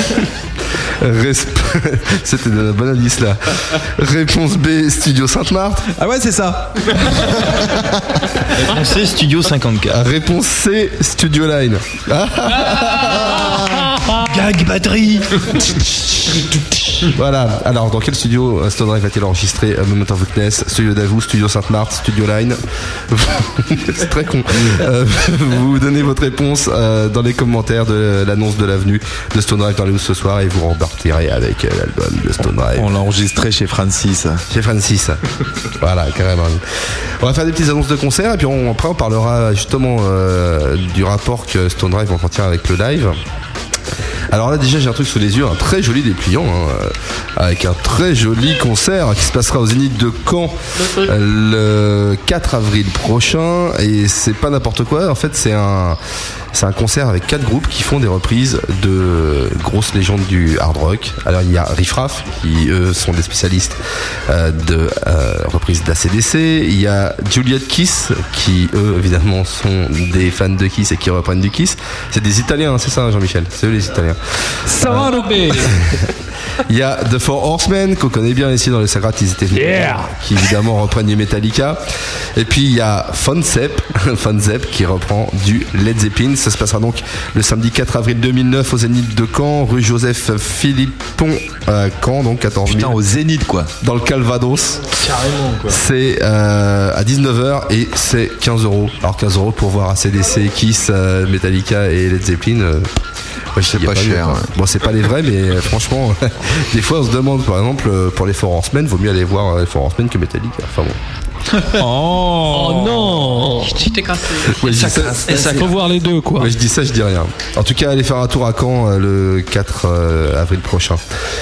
C'était de la bonne indice là. Réponse B, Studio Sainte-Marthe. Ah ouais, c'est ça. Réponse C, Studio 54. Réponse C, Studio Line. Gag batterie. Voilà. Alors, dans quel studio Stone Drive a-t-il enregistré A Moment of Weakness? Studio Davout, Studio Sainte-Marthe, Studio Line. C'est très con. Vous donnez votre réponse dans les commentaires de l'annonce de l'avenue de Stone Drive dans les housses ce soir et vous repartirez avec l'album de Stone Drive. On l'a enregistré chez Francis. Chez Francis. Voilà, carrément. On va faire des petites annonces de concert et puis après on parlera justement du rapport que Stone Drive entretient avec le live. Alors là déjà j'ai un truc sous les yeux, un très joli dépliant avec un très joli concert qui se passera au Zénith de Caen le 4 avril prochain et c'est pas n'importe quoi, en fait c'est un concert avec 4 groupes qui font des reprises de grosses légendes du hard rock. Alors il y a Riff Raff qui eux sont des spécialistes de reprises d'ACDC, il y a Juliet Kiss qui eux évidemment sont des fans de Kiss et qui reprennent du Kiss. C'est des Italiens, hein, c'est ça Jean-Michel? C'est eux les Italiens. Ça va, Robé. Il y a The Four Horsemen qu'on connaît bien ici dans les Sacrats, ils étaient venus, qui évidemment reprennent du Metallica. Et puis il y a Fonzep qui reprend du Led Zeppelin. Ça se passera donc le samedi 4 avril 2009 au Zénith de Caen, rue Joseph Philippon à Caen, donc 14 000. Putain, au Zénith quoi. Dans le Calvados. Carrément, quoi. C'est à 19h et c'est 15 €. Alors 15 € pour voir ACDC, Kiss, Metallica et Led Zeppelin. C'est pas cher. Mieux, bon, c'est pas les vrais, mais franchement, des fois on se demande, par exemple, pour les Four Horsemen, vaut mieux aller voir les Four Horsemen que Metallica. Enfin bon. Oh non. Je t'ai cassé. Ouais, je dis ça, Faut voir les deux quoi. ouais, je dis ça, je dis rien. En tout cas, allez faire un tour à Caen le 4 avril prochain.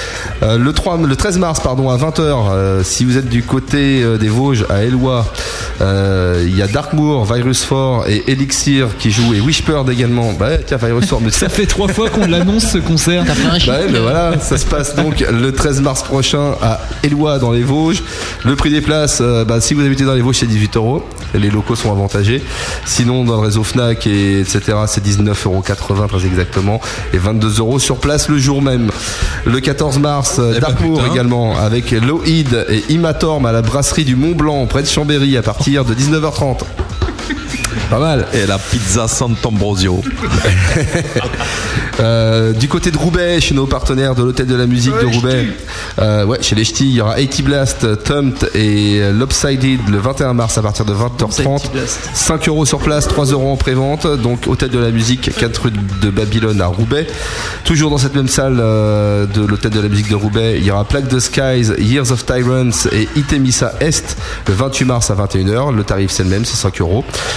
Le 13 mars, pardon, à 20h, si vous êtes du côté des Vosges, à Eloi, il y a Darkmoor, Virus 4 et Elixir qui jouent et Wishbird également. Bah tiens, Virus 4, mais Ça fait 3 fois qu'on l'annonce ce concert. T'as fait un chiffre. bah ouais, mais voilà, ça se passe donc le 13 mars prochain à Eloi dans les Vosges. Le prix des places, si vous habitez dans les Vosges, c'est 18 €. Les locaux sont avantagés. Sinon, dans le réseau Fnac et etc., c'est 19,80 € très exactement et 22 € sur place le jour même. Le 14 mars, Darkmoor également avec Loïd et Imatorm à la brasserie du Mont Blanc près de Chambéry à partir de 19h30. Pas mal. Et la pizza Sant'Ambrosio. Du côté de Roubaix, chez nos partenaires de l'hôtel de la musique de Roubaix, chez les Ch'tis, il y aura 80 Blast, Tumped et Lopsided le 21 mars à partir de 20h30. 5 € sur place, 3 € en prévente. Donc hôtel de la musique, 4 rue de Babylone à Roubaix. Toujours dans cette même salle de l'hôtel de la musique de Roubaix, il y aura Plague the Skies, Years of Tyrants et Itemissa Est le 28 mars à 21h. Le tarif c'est le même, c'est 5 €.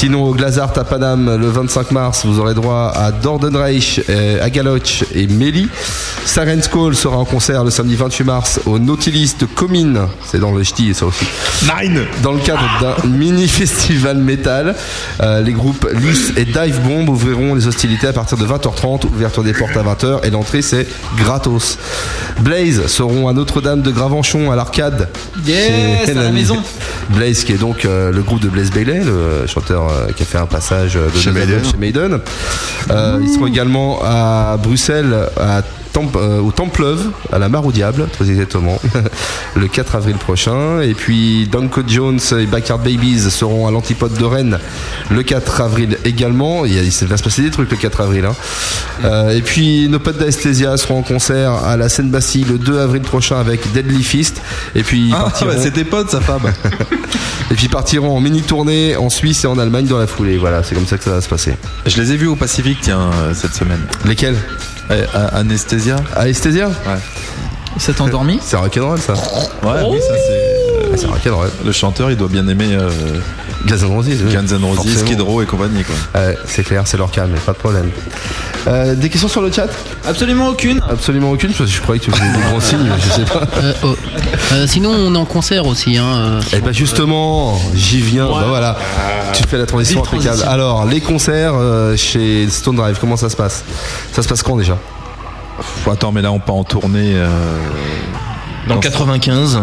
Sinon, au Glazart à Paname, le 25 mars, vous aurez droit à Dordenreich, Agaloch et Méli. Siren's Call sera en concert le samedi 28 mars au Nautilus de Comines. C'est dans le ch'ti, ça aussi. Dans le cadre d'un mini-festival métal. Les groupes Lys et Dive Bomb ouvriront les hostilités à partir de 20h30. Ouverture des portes à 20h et l'entrée, c'est gratos. Blaze seront à Notre-Dame de Gravenchon à l'Arcade. Yes, à la maison. Blaze qui est donc le groupe de Blaze Bayley, le chanteur qui a fait un passage de Chez Maiden. Ils seront également à Bruxelles au Templeuve, à la Mare au Diable, très exactement, le 4 avril prochain. Et puis Danko Jones et Backyard Babies seront à l'Antipode de Rennes le 4 avril également. Il va se passer des trucs le 4 avril. Et puis nos potes d'Aesthesia seront en concert à la Seine-Bastille le 2 avril prochain avec Deadly Fist. Et puis c'est tes potes, sa femme. Et puis partiront en mini-tournée en Suisse et en Allemagne dans la foulée. Voilà, c'est comme ça que ça va se passer. Je les ai vus au Pacifique, tiens, cette semaine. Lesquels? Anesthésia. Anesthésia? Ouais. Ça t'a endormi? C'est rock'n'roll ça. Ouais, oui, ça c'est. C'est rock'n'roll. Le chanteur, il doit bien aimer Guns N' Roses, Skid Row et compagnie, quoi. C'est clair, c'est leur cas, mais pas de problème. Des questions sur le chat? Absolument aucune. Absolument aucune, parce que je croyais que tu faisais des grands signes, je sais pas. Sinon, on est en concert aussi. Et bah justement, j'y viens. Bah voilà, tu fais la transition impeccable. Alors, les concerts chez Stone Drive, comment ça se passe? Ça se passe quand déjà? Attends, mais là on part en tournée. Dans 95.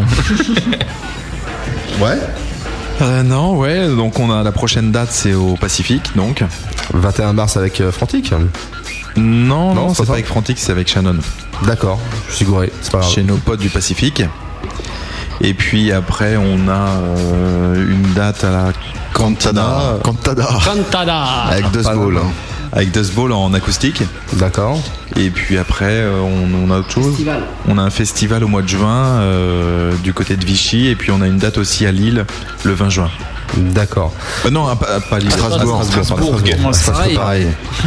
Ouais. Non, ouais. Donc on a la prochaine date, c'est au Pacifique, donc. 21 mars avec Frantic. Non, c'est pas avec Frantic, c'est avec Shannon. D'accord, je suis gouré, c'est pas grave. Chez nos potes du Pacifique. Et puis après, on a une date à la Cantada. Avec Dust Bowl. Avec Dust Bowl en acoustique. D'accord. Et puis après, on a autre chose. Festival. On a un festival au mois de juin du côté de Vichy. Et puis on a une date aussi à Lille le 20 juin. D'accord. Non, pas Lille. Strasbourg. C'est pareil.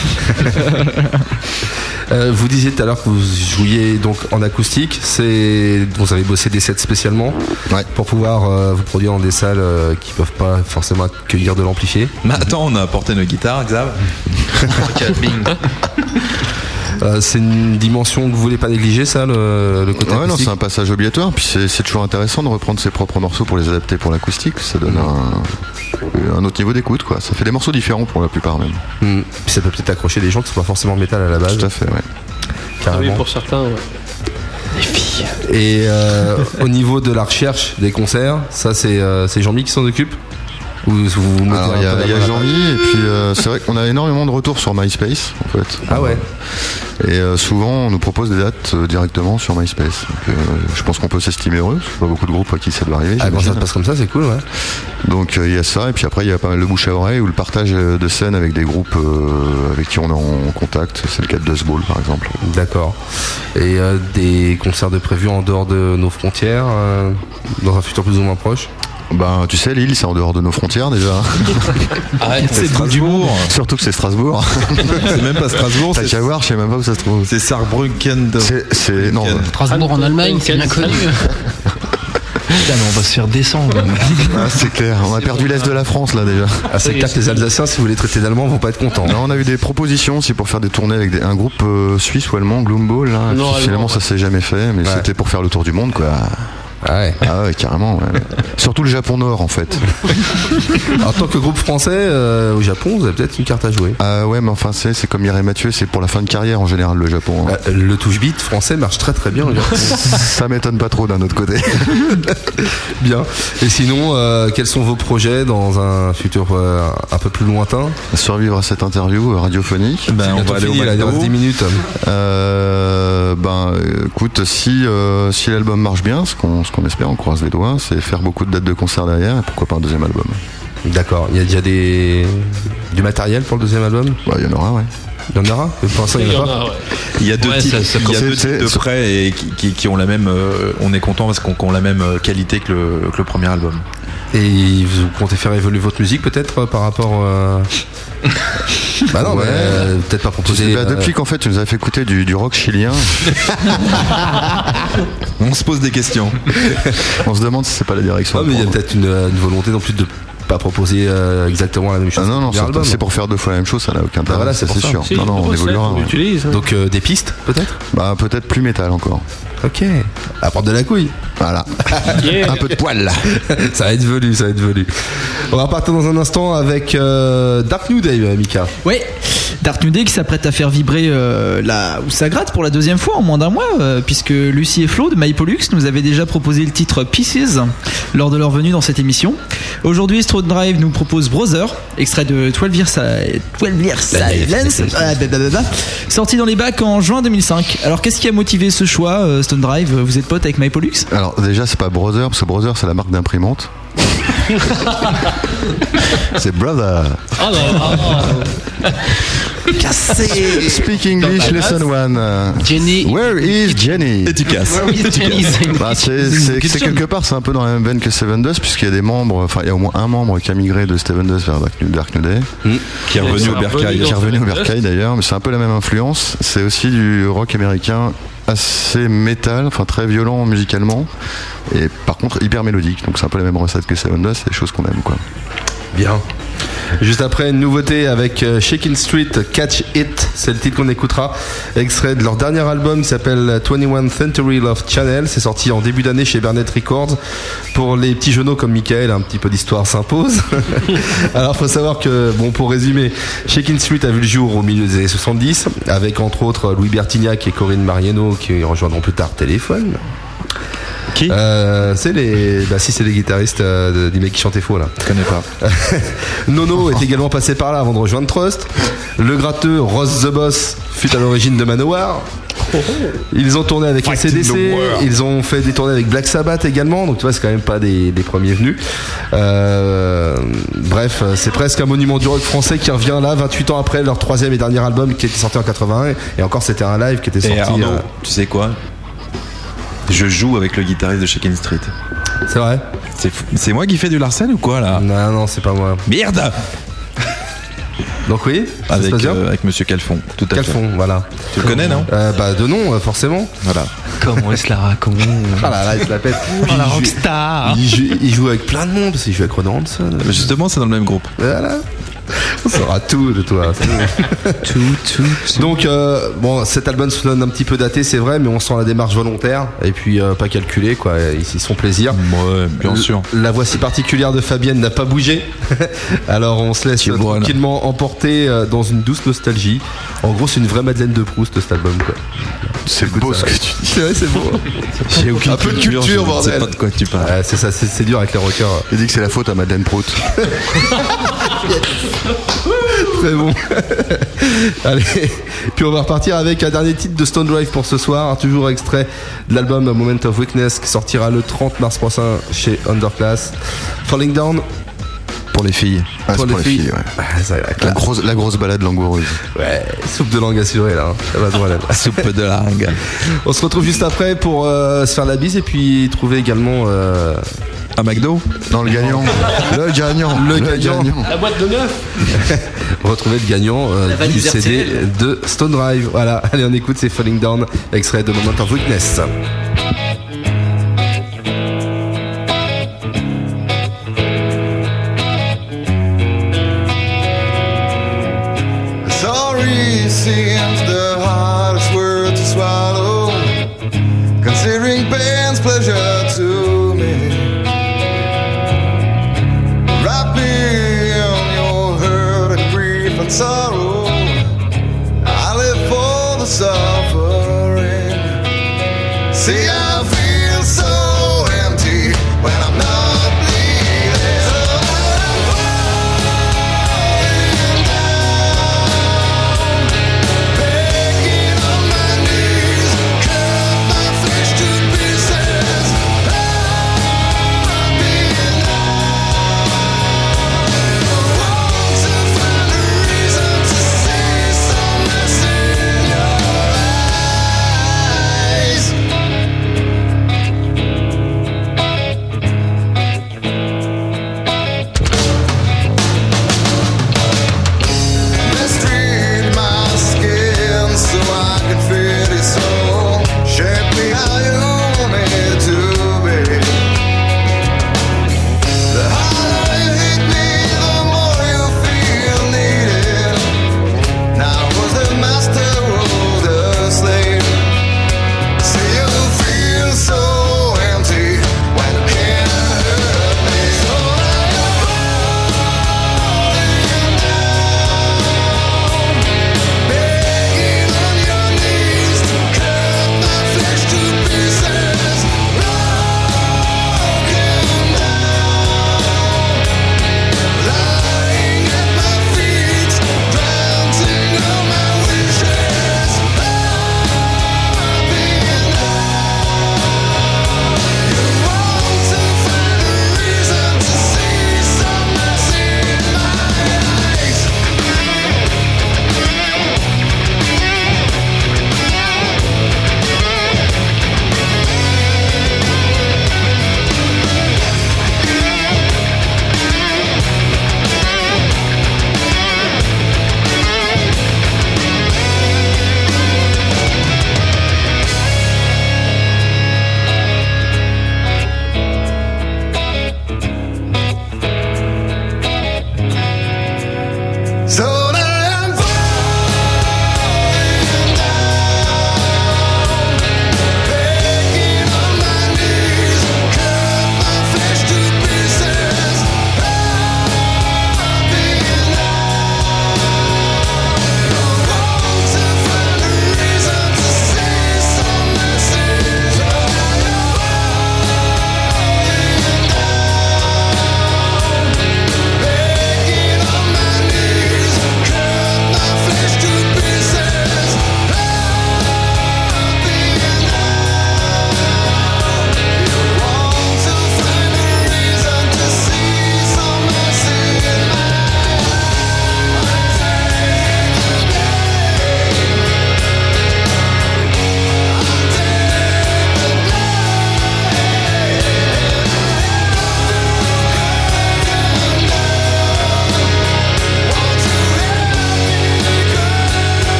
Vous disiez tout à l'heure que vous jouiez donc en acoustique. Vous avez bossé des sets spécialement pour pouvoir vous produire dans des salles qui peuvent pas forcément accueillir de l'amplifié. Mais attends, on a apporté nos guitares, Xav. C'est une dimension que vous voulez pas négliger, ça, le côté acoustique. Non, c'est un passage obligatoire. Puis c'est toujours intéressant de reprendre ses propres morceaux pour les adapter pour l'acoustique. Ça donne un autre niveau d'écoute, quoi. Ça fait des morceaux différents pour la plupart même. Puis ça peut peut-être accrocher des gens qui sont pas forcément métal à la base. Tout à fait, ouais. Carrément. Oui, pour certains, ouais. Les filles. Et au niveau de la recherche des concerts, ça c'est Jean-Mi qui s'en occupe? Alors il y a Jean-Mi et puis c'est vrai qu'on a énormément de retours sur MySpace en fait. Ah ouais. Et souvent on nous propose des dates directement sur MySpace. Donc, je pense qu'on peut s'estimer heureux, parce qu'il y a pas beaucoup de groupes à qui ça doit arriver. Quand ça se passe comme ça, c'est cool, ouais. Donc il y a ça, et puis après il y a pas mal de bouche à oreille ou le partage de scènes avec des groupes avec qui on est en contact. C'est le cas de Dust Bowl par exemple. D'accord. Et des concerts de prévus en dehors de nos frontières, dans un futur plus ou moins proche? Ben, tu sais, Lille, c'est en dehors de nos frontières déjà. C'est Strasbourg. Surtout que c'est Strasbourg. C'est même pas Strasbourg. T'as qu'à voir, je sais même pas où ça se trouve. C'est Saarbrücken. Non. Strasbourg en Allemagne, c'est bien connu. Putain, mais on va se faire descendre. C'est clair, on a perdu l'Est de la France là déjà. C'est clair que les Alsaciens, si vous les traitez d'Allemands, vont pas être contents. Non, on a eu des propositions aussi pour faire des tournées avec un groupe suisse ou allemand, Gloomball. Là. Finalement, ça s'est jamais fait, mais c'était pour faire le tour du monde, quoi. Ah ouais, carrément. Ouais. Surtout le Japon Nord, en fait. En tant que groupe français au Japon, vous avez peut-être une carte à jouer. Ouais, mais enfin, c'est comme Mireille Mathieu, c'est pour la fin de carrière en général, le Japon. Hein. Le touch beat français marche très très bien au Japon. Ça m'étonne pas trop d'un autre côté. Bien. Et sinon, quels sont vos projets dans un futur un peu plus lointain? Survivre à cette interview radiophonique. On va aller au McDo. 10 minutes. Écoute, si l'album marche bien, ce qu'on espère, on croise les doigts, c'est faire beaucoup de dates de concert derrière et pourquoi pas un deuxième album. D'accord. Il y a déjà du matériel pour le deuxième album? Il y en aura, ouais. Il y en aura? Pour l'instant, il y en a pas. Il y a deux types de prêts et qui ont la même. On est content parce qu'on ont la même qualité que le premier album. Et vous comptez faire évoluer votre musique peut-être par rapport Bah non, peut-être pas proposer. Depuis qu'en fait tu nous as fait écouter du rock chilien, on se pose des questions. On se demande si c'est pas la direction. Mais il y a peut-être une volonté non plus de pas proposer exactement la même chose. Ah non, non, que l'album. c'est pour faire 2 fois la même chose, ça n'a aucun intérêt, voilà, c'est pour ça. sûr. Si, non, non, on évoluera. on l'utilise. Hein. Donc des pistes peut-être. Bah peut-être plus métal encore. Ok. Apporte de la couille. Voilà. Yeah. Un peu de poil. Ça va être velu, ça va être velu. On va repartir dans un instant avec Dark New Day, Mika. Ouais, Dark New Day qui s'apprête à faire vibrer la où ça gratte pour la deuxième fois en moins d'un mois, puisque Lucie et Flo de MyPollux nous avaient déjà proposé le titre Pieces lors de leur venue dans cette émission. Aujourd'hui, Stone Drive nous propose Brother, extrait de 12 Years Silence, sorti dans les bacs en juin 2005. Alors, qu'est-ce qui a motivé ce choix, Stone Drive? Vous êtes pote avec MyPollux? Alors déjà c'est pas Brother, parce que Brother c'est la marque d'imprimante. C'est Brother. Oh non, Cassé. Speak English, lesson 1. Jenny. Where is Jenny? Et tu casses. Bah, c'est quelque part, c'est un peu dans la même veine que Seven Dust, puisqu'il y a des membres, enfin il y a au moins un membre qui a migré de Seven Dust vers Dark New Day. Qui est revenu au Bercail. Qui est revenu au Bercail d'ailleurs, mais c'est un peu la même influence. C'est aussi du rock américain assez métal, enfin très violent musicalement, et par contre hyper mélodique. Donc c'est un peu la même recette que Seven Dust, c'est des choses qu'on aime quoi. Bien. Juste après, une nouveauté avec Shakin' Street, Catch It, c'est le titre qu'on écoutera, extrait de leur dernier album qui s'appelle 21 Century Love Channel. C'est sorti en début d'année chez Burnett Records. Pour les petits genoux comme Michael, un petit peu d'histoire s'impose. Alors faut savoir que, bon, pour résumer, Shakin' Street a vu le jour au milieu des années 70 avec entre autres Louis Bertignac et Corinne Mariano qui rejoindront plus tard Téléphone. Qui c'est les guitaristes du mec qui chantait faux là. Je connais pas. Nono est également passé par là avant de rejoindre Trust. Le gratteux Ross the Boss fut à l'origine de Manowar. Ils ont tourné avec AC/DC, ils ont fait des tournées avec Black Sabbath également, donc tu vois c'est quand même pas des premiers venus. Bref, c'est presque un monument du rock français qui revient là 28 ans après leur troisième et dernier album qui était sorti en 81, et encore c'était un live qui était sorti. Et Arnaud, tu sais quoi? Je joue avec le guitariste de Shakin' Street. C'est vrai? C'est moi qui fais du Larsen ou quoi là? Non, c'est pas moi. Merde! Donc oui, avec Monsieur Calfon, tout à fait. Calfon, voilà. Tu le connais, non? Bah de nom, forcément. Voilà. Comment il se la raconte? Ah là là, il se la pète. La rockstar. Il joue avec plein de monde, parce qu'il joue avec Ron Hanson. Justement, c'est dans le même groupe. Voilà. On saura tout de toi. Tout. Donc, bon, cet album sonne un petit peu daté, c'est vrai, mais on sent la démarche volontaire et puis pas calculée, quoi. Ils sont plaisir. Ouais, bien sûr. La voix si particulière de Fabienne n'a pas bougé. Alors, on se laisse tranquillement emporter dans une douce nostalgie. En gros, c'est une vraie Madeleine de Proust, cet album, quoi. C'est beau ce que tu dis. C'est vrai, c'est beau. J'ai aucune un peu de culture, bordel. Je sais pas de quoi tu parles. C'est ça, c'est dur avec les rockers. Il dit que c'est la faute à Madeleine Proust. Très bon. Allez, puis on va repartir avec un dernier titre de Stone Drive pour ce soir, toujours extrait de l'album Moment of Weakness qui sortira le 30 mars prochain chez Underclass. Falling Down. Pour les filles. Pour les filles, ouais. La grosse balade langoureuse. Ouais, soupe de langue assurée là. Ça va droit là. Soupe de langue. On se retrouve juste après pour se faire la bise et puis trouver également un McDo. Non, le gagnant. Le gagnant. La boîte de neuf. Retrouver le gagnant du CD de Stone Drive. Voilà, allez on écoute, c'est Falling Down, extrait de Moment of Weakness. Sorry seems the hardest word to swallow, considering pain's pleasure to me. Wrap me in your hurt and grief and sorrow. I live for the suffering. See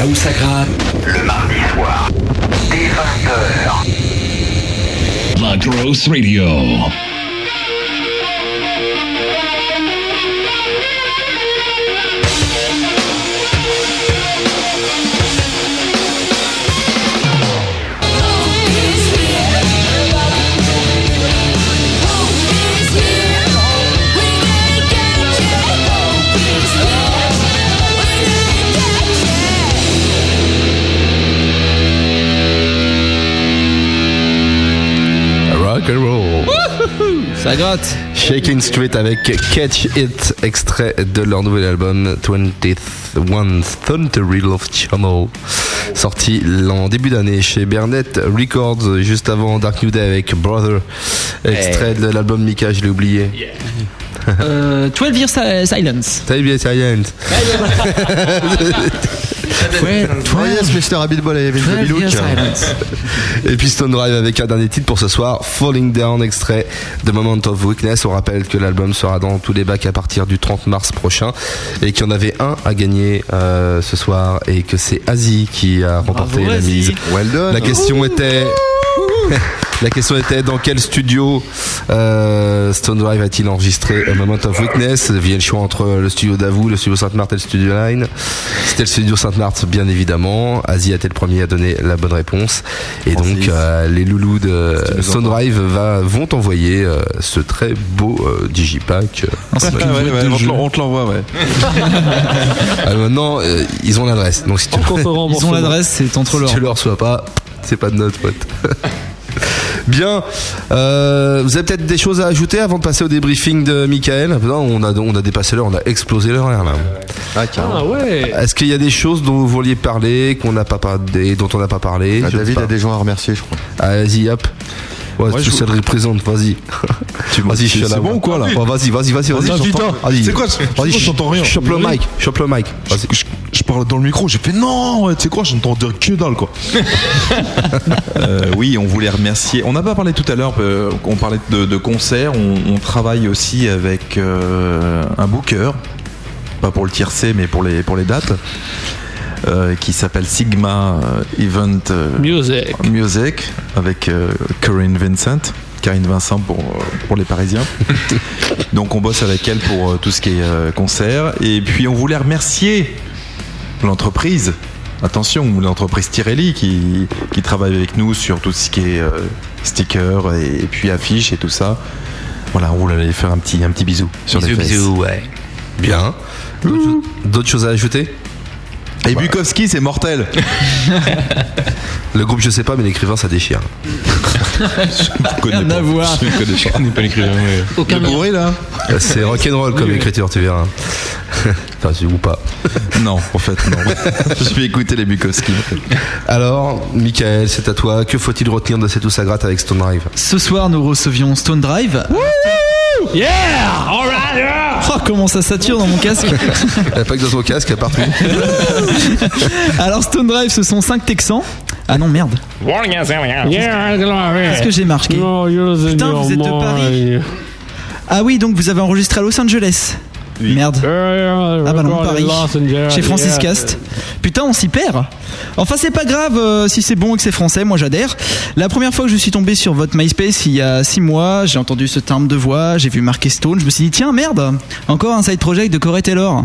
là où ça gratte, le mardi soir, dès 20h. La Grosse Radio. Rock and roll. Ça gratte. Shaking Street avec Catch It, extrait de leur nouvel album 21st Century Love Channel, sorti en début d'année chez Burnett Records, juste avant Dark New Day avec Brother, extrait de l'album Mika, je l'ai oublié. 12 Years Silence. 12 Years Silence. Yes, Mr. Abitbol, il y avait une jolie look. Et puis Stone Drive avec un dernier titre pour ce soir, Falling Down, extrait de Moment of Weakness. On rappelle que l'album sera dans tous les bacs à partir du 30 mars prochain et qu'il y en avait un à gagner ce soir et que c'est Asie qui a remporté la mise. Well done. La question était... La question était dans quel studio Stone Drive a-t-il enregistré A Moment of Weakness. Il y a le choix entre le studio Davout, le studio Sainte-Marthe et le studio Line. C'était le studio Sainte-Marthe, bien évidemment. Asie a été le premier à donner la bonne réponse. Et donc les loulous de Stone Drive vont envoyer ce très beau digipack. On te l'envoie, ouais. Maintenant, ils ont l'adresse. Donc si tu ils ont l'adresse, c'est entre leurs. Si tu le reçois pas, c'est pas de notre faute. Bien, vous avez peut-être des choses à ajouter avant de passer au débriefing de Michael. Non, on a dépassé l'heure, on a explosé l'heure là. Ah ouais. Est-ce qu'il y a des choses dont vous vouliez parler, dont on n'a pas parlé? David a des gens à remercier, je crois. Vas-y, hop. Ouais, tu sais le représente, vas-y. Vas-y, je suis là. C'est bon ou quoi là? Vas-y. C'est quoi? Vas-y, j'entends rien. Chope le mic. Vas-y. Je parle dans le micro, j'ai fait non, tu sais quoi, j'entends que dalle quoi. Oui, on voulait remercier. On n'a pas parlé tout à l'heure, on parlait de concerts. On travaille aussi avec un booker, pas pour le tiercé, mais pour les dates. Qui s'appelle Sigma Event Music avec Karine Vincent pour les Parisiens. Donc on bosse avec elle pour tout ce qui est concert. Et puis on voulait remercier l'entreprise, l'entreprise Tirelli qui travaille avec nous sur tout ce qui est stickers et puis affiches et tout ça. Voilà, on voulait aller faire un petit bisou sur les fesses. Bisous, ouais. Bien. D'autres choses à ajouter? Et Bukowski, c'est mortel. Le groupe, je sais pas, mais l'écrivain, ça déchire. Rien à voir. Je connais pas l'écrivain. Aucun lien. Bourré là. C'est rock'n'roll comme écriture, tu verras. Enfin, ou pas. Non, en fait, non. Je vais écouter les Bukowski. Alors, Michael, c'est à toi. Que faut-il retenir de cette où ça gratte avec Stone Drive? Ce soir, nous recevions Stone Drive. Yeah! Alright, yeah! Oh, comment ça sature dans mon casque. Il n'y a pas que dans ton casque, il y a partout. Alors, Stone Drive, ce sont 5 Texans. Ah non, merde. Qu'est-ce que j'ai marqué? Putain, vous êtes de Paris. Ah oui, donc vous avez enregistré à Los Angeles. Oui. Merde. Ah bah non, Paris. Chez Francis Cast. Putain, on s'y perd. Enfin, c'est pas grave si c'est bon et que c'est français, moi j'adhère. La première fois que je suis tombé sur votre MySpace il y a 6 mois, j'ai entendu ce timbre de voix, j'ai vu marqué Stone, je me suis dit tiens, merde, encore un side project de Corey Taylor.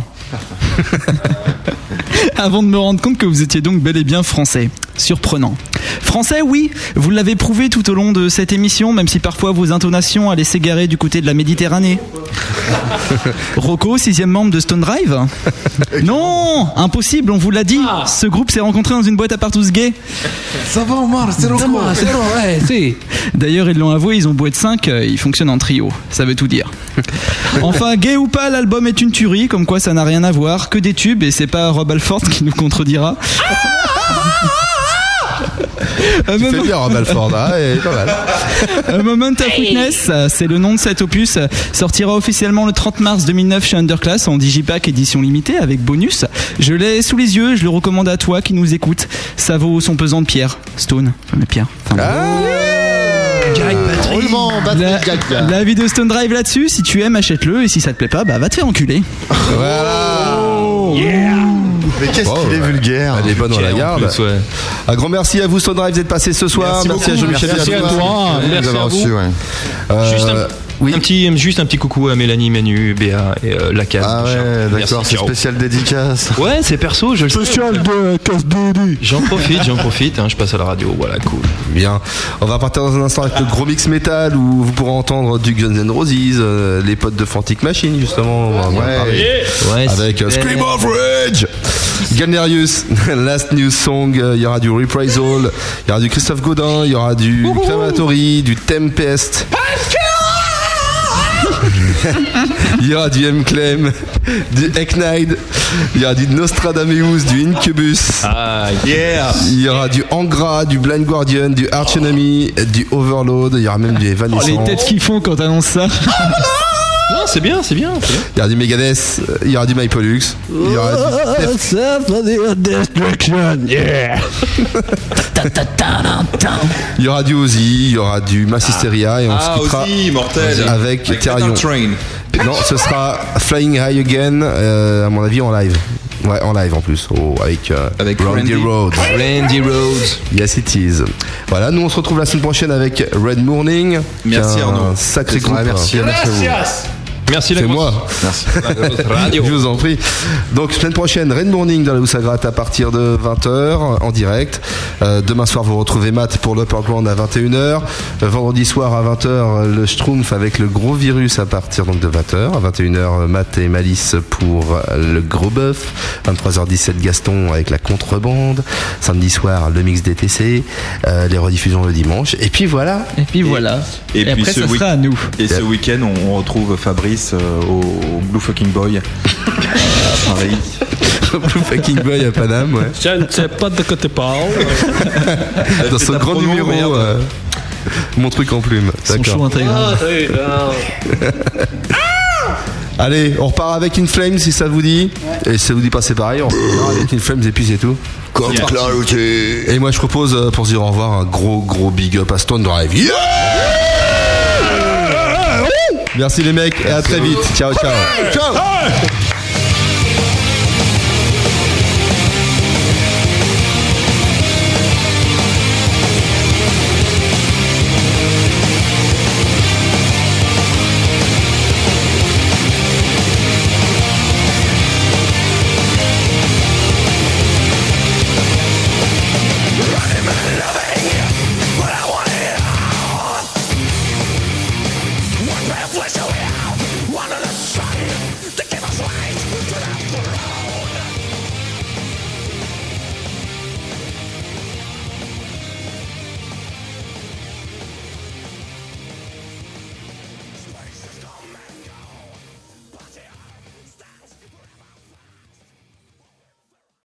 Avant de me rendre compte que vous étiez donc bel et bien français. Surprenant. Français, oui, vous l'avez prouvé tout au long de cette émission, même si parfois vos intonations allaient s'égarer du côté de la Méditerranée. Rocco, 6e membre de Stone Drive? Non, impossible, on vous l'a dit. Ce groupe s'est rencontré dans une boîte à partous gay. Ça va Omar, c'est Rocco. D'ailleurs, ils l'ont avoué, ils ont beau être 5, ils fonctionnent en trio. Ça veut tout dire. Enfin, gay ou pas, l'album est une tuerie, comme quoi ça n'a rien à voir, que des tubes, et c'est pas Rob Alford qui nous contredira. Tu fais bien Rob Alford, hein, pas mal. A Moment of Weakness, c'est le nom de cet opus, sortira officiellement le 30 mars 2009 chez Underclass en digipack édition limitée avec bonus. Je l'ai sous les yeux, je le recommande à toi qui nous écoute. Ça vaut son pesant de pierre. Stone, mais pierre. La vidéo Stone Drive là-dessus, si tu aimes, achète-le, et si ça te plaît pas, bah va te faire enculer. Voilà. Mais qu'est-ce qu'il est vulgaire. Elle est bonne, on la garde. plus, ouais. Un grand merci à vous, Stone Drive, d'être passé ce soir. Merci à Jean-Michel. Merci à toi. Merci à vous. Reçu, ouais. Juste un petit coucou à Mélanie, Manu, Béa et la case. Ah ouais, Merci, d'accord, c'est ciao. spécial dédicace. Ouais, c'est perso, je le sais. Spécial de casse Dédé. J'en profite, hein, je passe à la radio, voilà, cool. Bien. On va partir dans un instant avec le gros mix métal où vous pourrez entendre du Guns N' Roses, les potes de Frantic Machine, justement. On va en parler. Ouais, Avec Scream of Rage, Galnerius, Last News Song, il y aura du Reprisal, il y aura du Christophe Godin, il y aura du Clamatory, du Tempest. Il y aura du M-Clem, du Eknide, il y aura du Nostradamus, du Incubus. Ah, yeah. Il y aura du Angra, du Blind Guardian, du Arch Enemy, du Overload, il y aura même du Evanescence. Les têtes qu'ils font quand t'annonces ça. Non, c'est bien. Il y aura du Megadeth, il y aura du My Pollux, il y aura il y aura du Ozzy, il y aura du Mass Hysteria et on se quittera Ozzy, mortel. avec Therion. Non, ce sera Flying High Again, à mon avis en live. Ouais, en live en plus, avec Randy Rhoads. Randy Rhoads. Yes, it is. Voilà, nous on se retrouve la semaine prochaine avec Red Morning. Merci Arnaud. Un sacré groupe. Merci à vous. Merci C'est moi. Merci. Radio. Je vous en prie. Donc semaine prochaine, Red Morning dans la House à Gratte à partir de 20h en direct. Demain soir, vous retrouvez Matt pour l'Upperground à 21h. Vendredi soir à 20h, le Schtroumpf avec le gros virus à partir donc de 20h. À 21h, Matt et Malice pour le gros bœuf. 23h17, Gaston avec la contrebande. Samedi soir, le mix DTC. Les rediffusions le dimanche. Et puis voilà. Et puis voilà. Et puis après, ce ça sera à nous. Et ce week-end, on retrouve Fabrice au Blue Fucking Boy à Paris. Blue Fucking Boy à Paname, ouais. Je ne sais pas de quoi tu parles. Dans son grand numéro, mon truc en plume. Son show intégral. Allez, on repart avec In Flames si ça vous dit. Et si ça vous dit pas, c'est pareil. On repart avec In Flames et puis c'est tout. Comme clarité. Et moi, je propose pour se dire au revoir un gros big up à Stone Drive. Yeah! Merci les mecs et à très vite. Ciao.